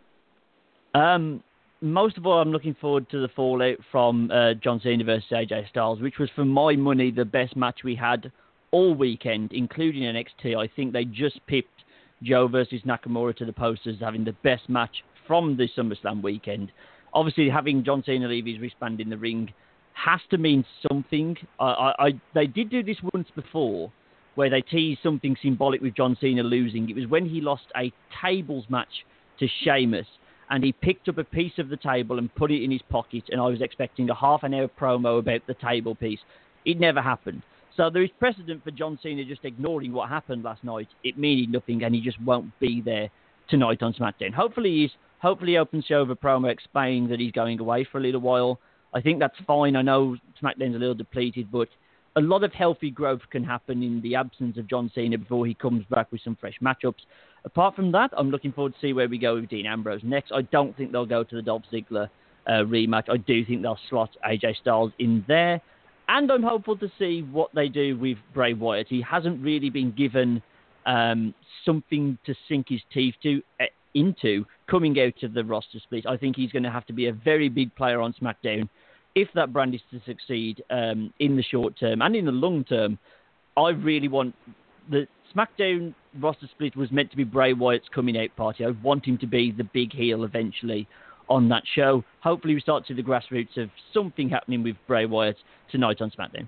SmackDown? Most of all, I'm looking forward to the fallout from John Cena versus AJ Styles, which was, for my money, the best match we had all weekend, including NXT. I think they just pipped Joe versus Nakamura to the posters, having the best match from the SummerSlam weekend. Obviously, having John Cena leave his wristband in the ring has to mean something. They did do this once before, where they teased something symbolic with John Cena losing. It was when he lost a tables match to Sheamus, and he picked up a piece of the table and put it in his pocket, and I was expecting a half-an-hour promo about the table piece. It never happened. So there is precedent for John Cena just ignoring what happened last night, it meaning nothing, and he just won't be there tonight on SmackDown. Hopefully he opens show with a promo explaining that he's going away for a little while. I think that's fine. I know SmackDown's a little depleted, but a lot of healthy growth can happen in the absence of John Cena before he comes back with some fresh matchups. Apart from that, I'm looking forward to see where we go with Dean Ambrose next. I don't think they'll go to the Dolph Ziggler rematch. I do think they'll slot AJ Styles in there. And I'm hopeful to see what they do with Bray Wyatt. He hasn't really been given something to sink his teeth into coming out of the roster split. I think he's going to have to be a very big player on SmackDown if that brand is to succeed in the short term and in the long term. I really want the SmackDown roster split was meant to be Bray Wyatt's coming out party. I want him to be the big heel eventually on that show. Hopefully we start to see the grassroots of something happening with Bray Wyatt tonight on SmackDown.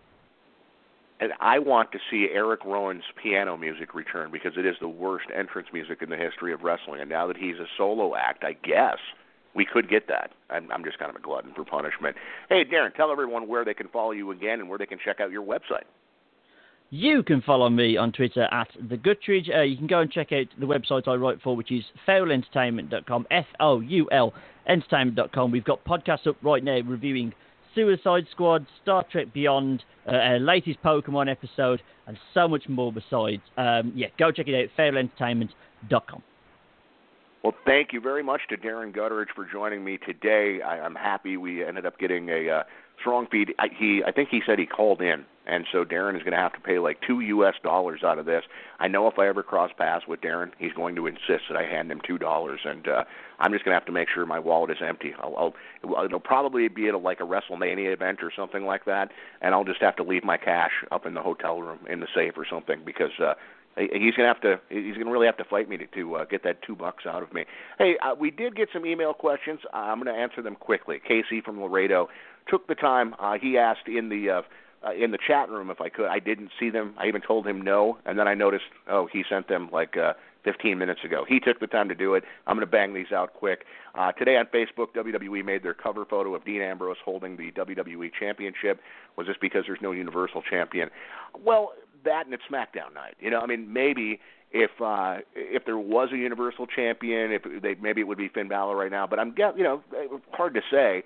And I want to see Eric Rowan's piano music return, because it is the worst entrance music in the history of wrestling. And now that he's a solo act, I guess we could get that. I'm just kind of a glutton for punishment. Hey, Darren, tell everyone where they can follow you again and where they can check out your website. You can follow me on Twitter at The Guttridge. You can go and check out the website I write for, which is foulentertainment.com, Foul entertainment.com. We've got podcasts up right now reviewing Suicide Squad, Star Trek Beyond, our latest Pokemon episode, and so much more besides. Go check it out, foulentertainment.com. Well, thank you very much to Darren Guttridge for joining me today. I'm happy we ended up getting a strong feed. I think he said he called in, and so Darren is going to have to pay like $2 out of this. I know if I ever cross paths with Darren, he's going to insist that I hand him $2, and I'm just going to have to make sure my wallet is empty. It'll probably be at like a WrestleMania event or something like that, and I'll just have to leave my cash up in the hotel room in the safe or something, because he's going to really have to fight me to get that $2 out of me. Hey, we did get some email questions. I'm going to answer them quickly. Casey from Laredo took the time. He asked in the chat room if I could. I didn't see them. I even told him no, and then I noticed, he sent them like 15 minutes ago. He took the time to do it. I'm going to bang these out quick. Today on Facebook, WWE made their cover photo of Dean Ambrose holding the WWE Championship. Was this because there's no Universal Champion? Well, that and it's SmackDown night. Maybe if there was a Universal Champion, maybe it would be Finn Balor right now. But hard to say.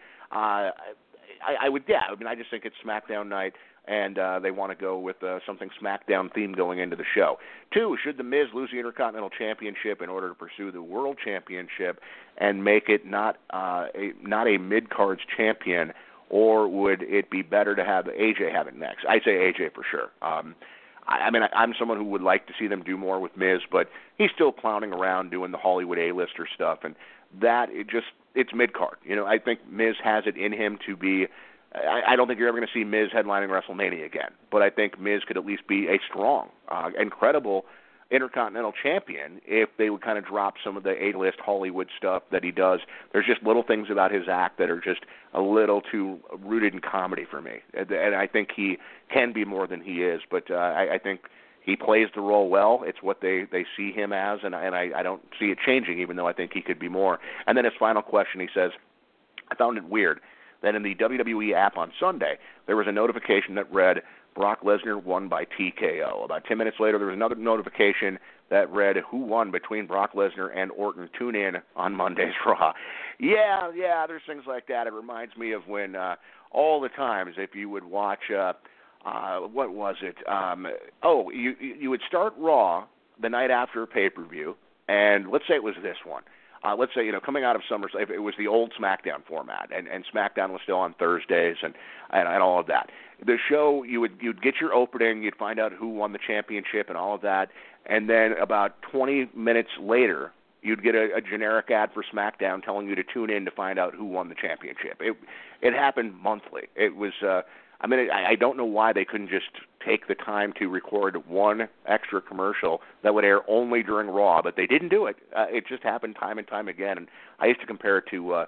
I would, I just think it's SmackDown night, and they want to go with something SmackDown themed going into the show. 2, should The Miz lose the Intercontinental Championship in order to pursue the World Championship and make it not a mid-cards champion, or would it be better to have AJ have it next? I'd say AJ for sure. I'm someone who would like to see them do more with Miz, but he's still clowning around doing the Hollywood A-lister stuff, and it's mid-card. I think Miz has it in him to be. I don't think you're ever going to see Miz headlining WrestleMania again, but I think Miz could at least be a strong, incredible Intercontinental Champion if they would kind of drop some of the A-list Hollywood stuff that he does. There's just little things about his act that are just a little too rooted in comedy for me, and I think he can be more than he is, but I think he plays the role well. It's what they see him as, and I don't see it changing, even though I think he could be more. And then his final question, he says, I found it weird that in the WWE app on Sunday, there was a notification that read, Brock Lesnar won by TKO. About 10 minutes later, there was another notification that read, who won between Brock Lesnar and Orton? Tune in on Monday's Raw. Yeah, there's things like that. It reminds me of when all the times if you would watch, what was it? You would start Raw the night after a pay-per-view, and let's say it was this one. Let's say, coming out of SummerSlam, it was the old SmackDown format, and SmackDown was still on Thursdays and all of that. The show, you'd get your opening, you'd find out who won the championship and all of that, and then about 20 minutes later, you'd get a generic ad for SmackDown telling you to tune in to find out who won the championship. It happened monthly. It was, I don't know why they couldn't just take the time to record one extra commercial that would air only during Raw, but they didn't do it. It just happened time and time again, and I used to compare it to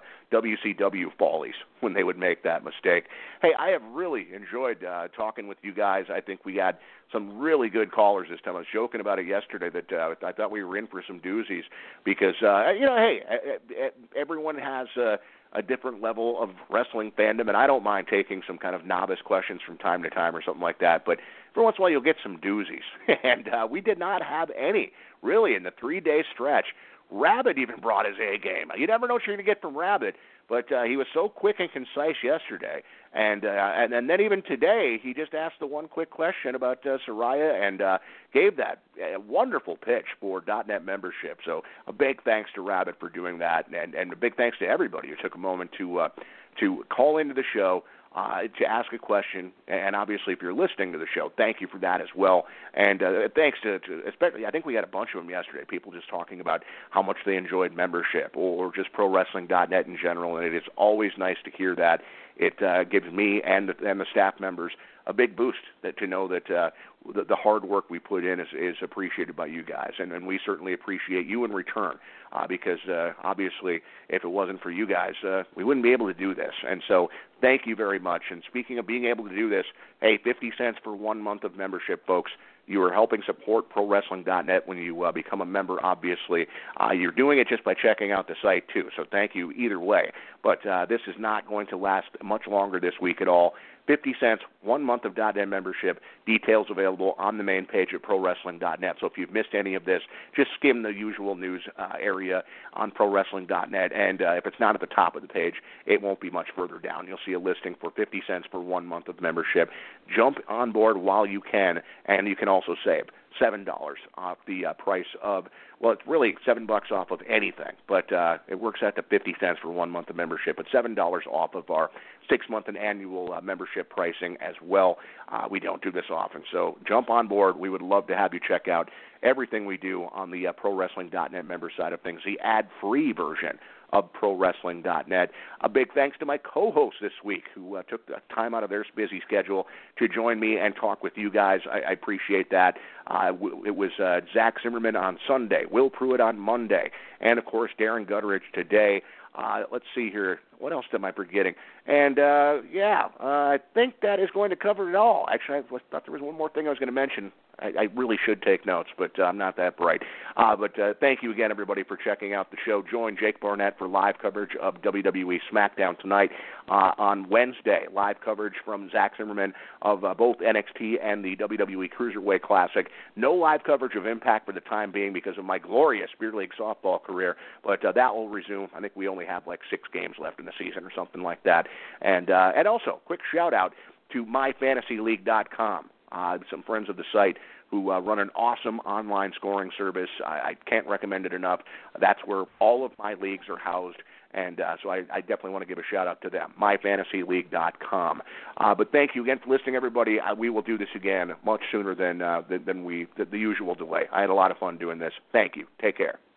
WCW follies when they would make that mistake. Hey, I have really enjoyed talking with you guys. I think we had some really good callers this time. I was joking about it yesterday that I thought we were in for some doozies because, hey, everyone has a different level of wrestling fandom, and I don't mind taking some kind of novice questions from time to time or something like that, but every once in a while you'll get some doozies, and we did not have any, really, in the 3-day stretch. Rabbit even brought his A game. You never know what you're going to get from Rabbit, but he was so quick and concise yesterday, and then even today he just asked the one quick question about Saraya and gave that wonderful pitch for .net membership. So a big thanks to Rabbit for doing that, and a big thanks to everybody who took a moment to call into the show, to ask a question, and obviously if you're listening to the show, thank you for that as well. And thanks to especially, I think we had a bunch of them yesterday, people just talking about how much they enjoyed membership or just ProWrestling.net in general, and it is always nice to hear that. It gives me and the staff members a big boost to know that the hard work we put in is appreciated by you guys, and we certainly appreciate you in return because obviously if it wasn't for you guys, we wouldn't be able to do this. And so thank you very much. And speaking of being able to do this, hey, 50 cents for 1 month of membership, folks. You are helping support ProWrestling.net when you become a member, obviously. You're doing it just by checking out the site, too, so thank you either way. But this is not going to last much longer this week at all. 50 cents, 1 month of .net membership, details available on the main page at ProWrestling.net. So if you've missed any of this, just skim the usual news area on ProWrestling.net, and if it's not at the top of the page, it won't be much further down. You'll see a listing for 50 cents for 1 month of membership. Jump on board while you can, and you can also save $7 off the price of, well, it's really $7 off of anything, but it works out to 50 cents for 1 month of membership, but $7 off of our 6-month and annual membership pricing as well. We don't do this often, so jump on board. We would love to have you check out everything we do on the ProWrestling.net member side of things, the ad-free version of ProWrestling.net. A big thanks to my co-hosts this week who took the time out of their busy schedule to join me and talk with you guys. I appreciate that. It was Zach Zimmerman on Sunday, Will Pruitt on Monday, and, of course, Darren Gutteridge today. Let's see here. What else am I forgetting? And, I think that is going to cover it all. Actually, I thought there was one more thing I was going to mention. I really should take notes, but I'm not that bright. But thank you again, everybody, for checking out the show. Join Jake Barnett for live coverage of WWE SmackDown tonight. On Wednesday, live coverage from Zach Zimmerman of both NXT and the WWE Cruiserweight Classic. No live coverage of Impact for the time being because of my glorious Beer League softball career, but that will resume. I think we only have like 6 games left in the season or something like that. And also, quick shout-out to myfantasyleague.com. Some friends of the site who run an awesome online scoring service. I can't recommend it enough. That's where all of my leagues are housed, And so I definitely want to give a shout-out to them, myfantasyleague.com. But thank you again for listening, everybody. We will do this again much sooner than the usual delay. I had a lot of fun doing this. Thank you. Take care.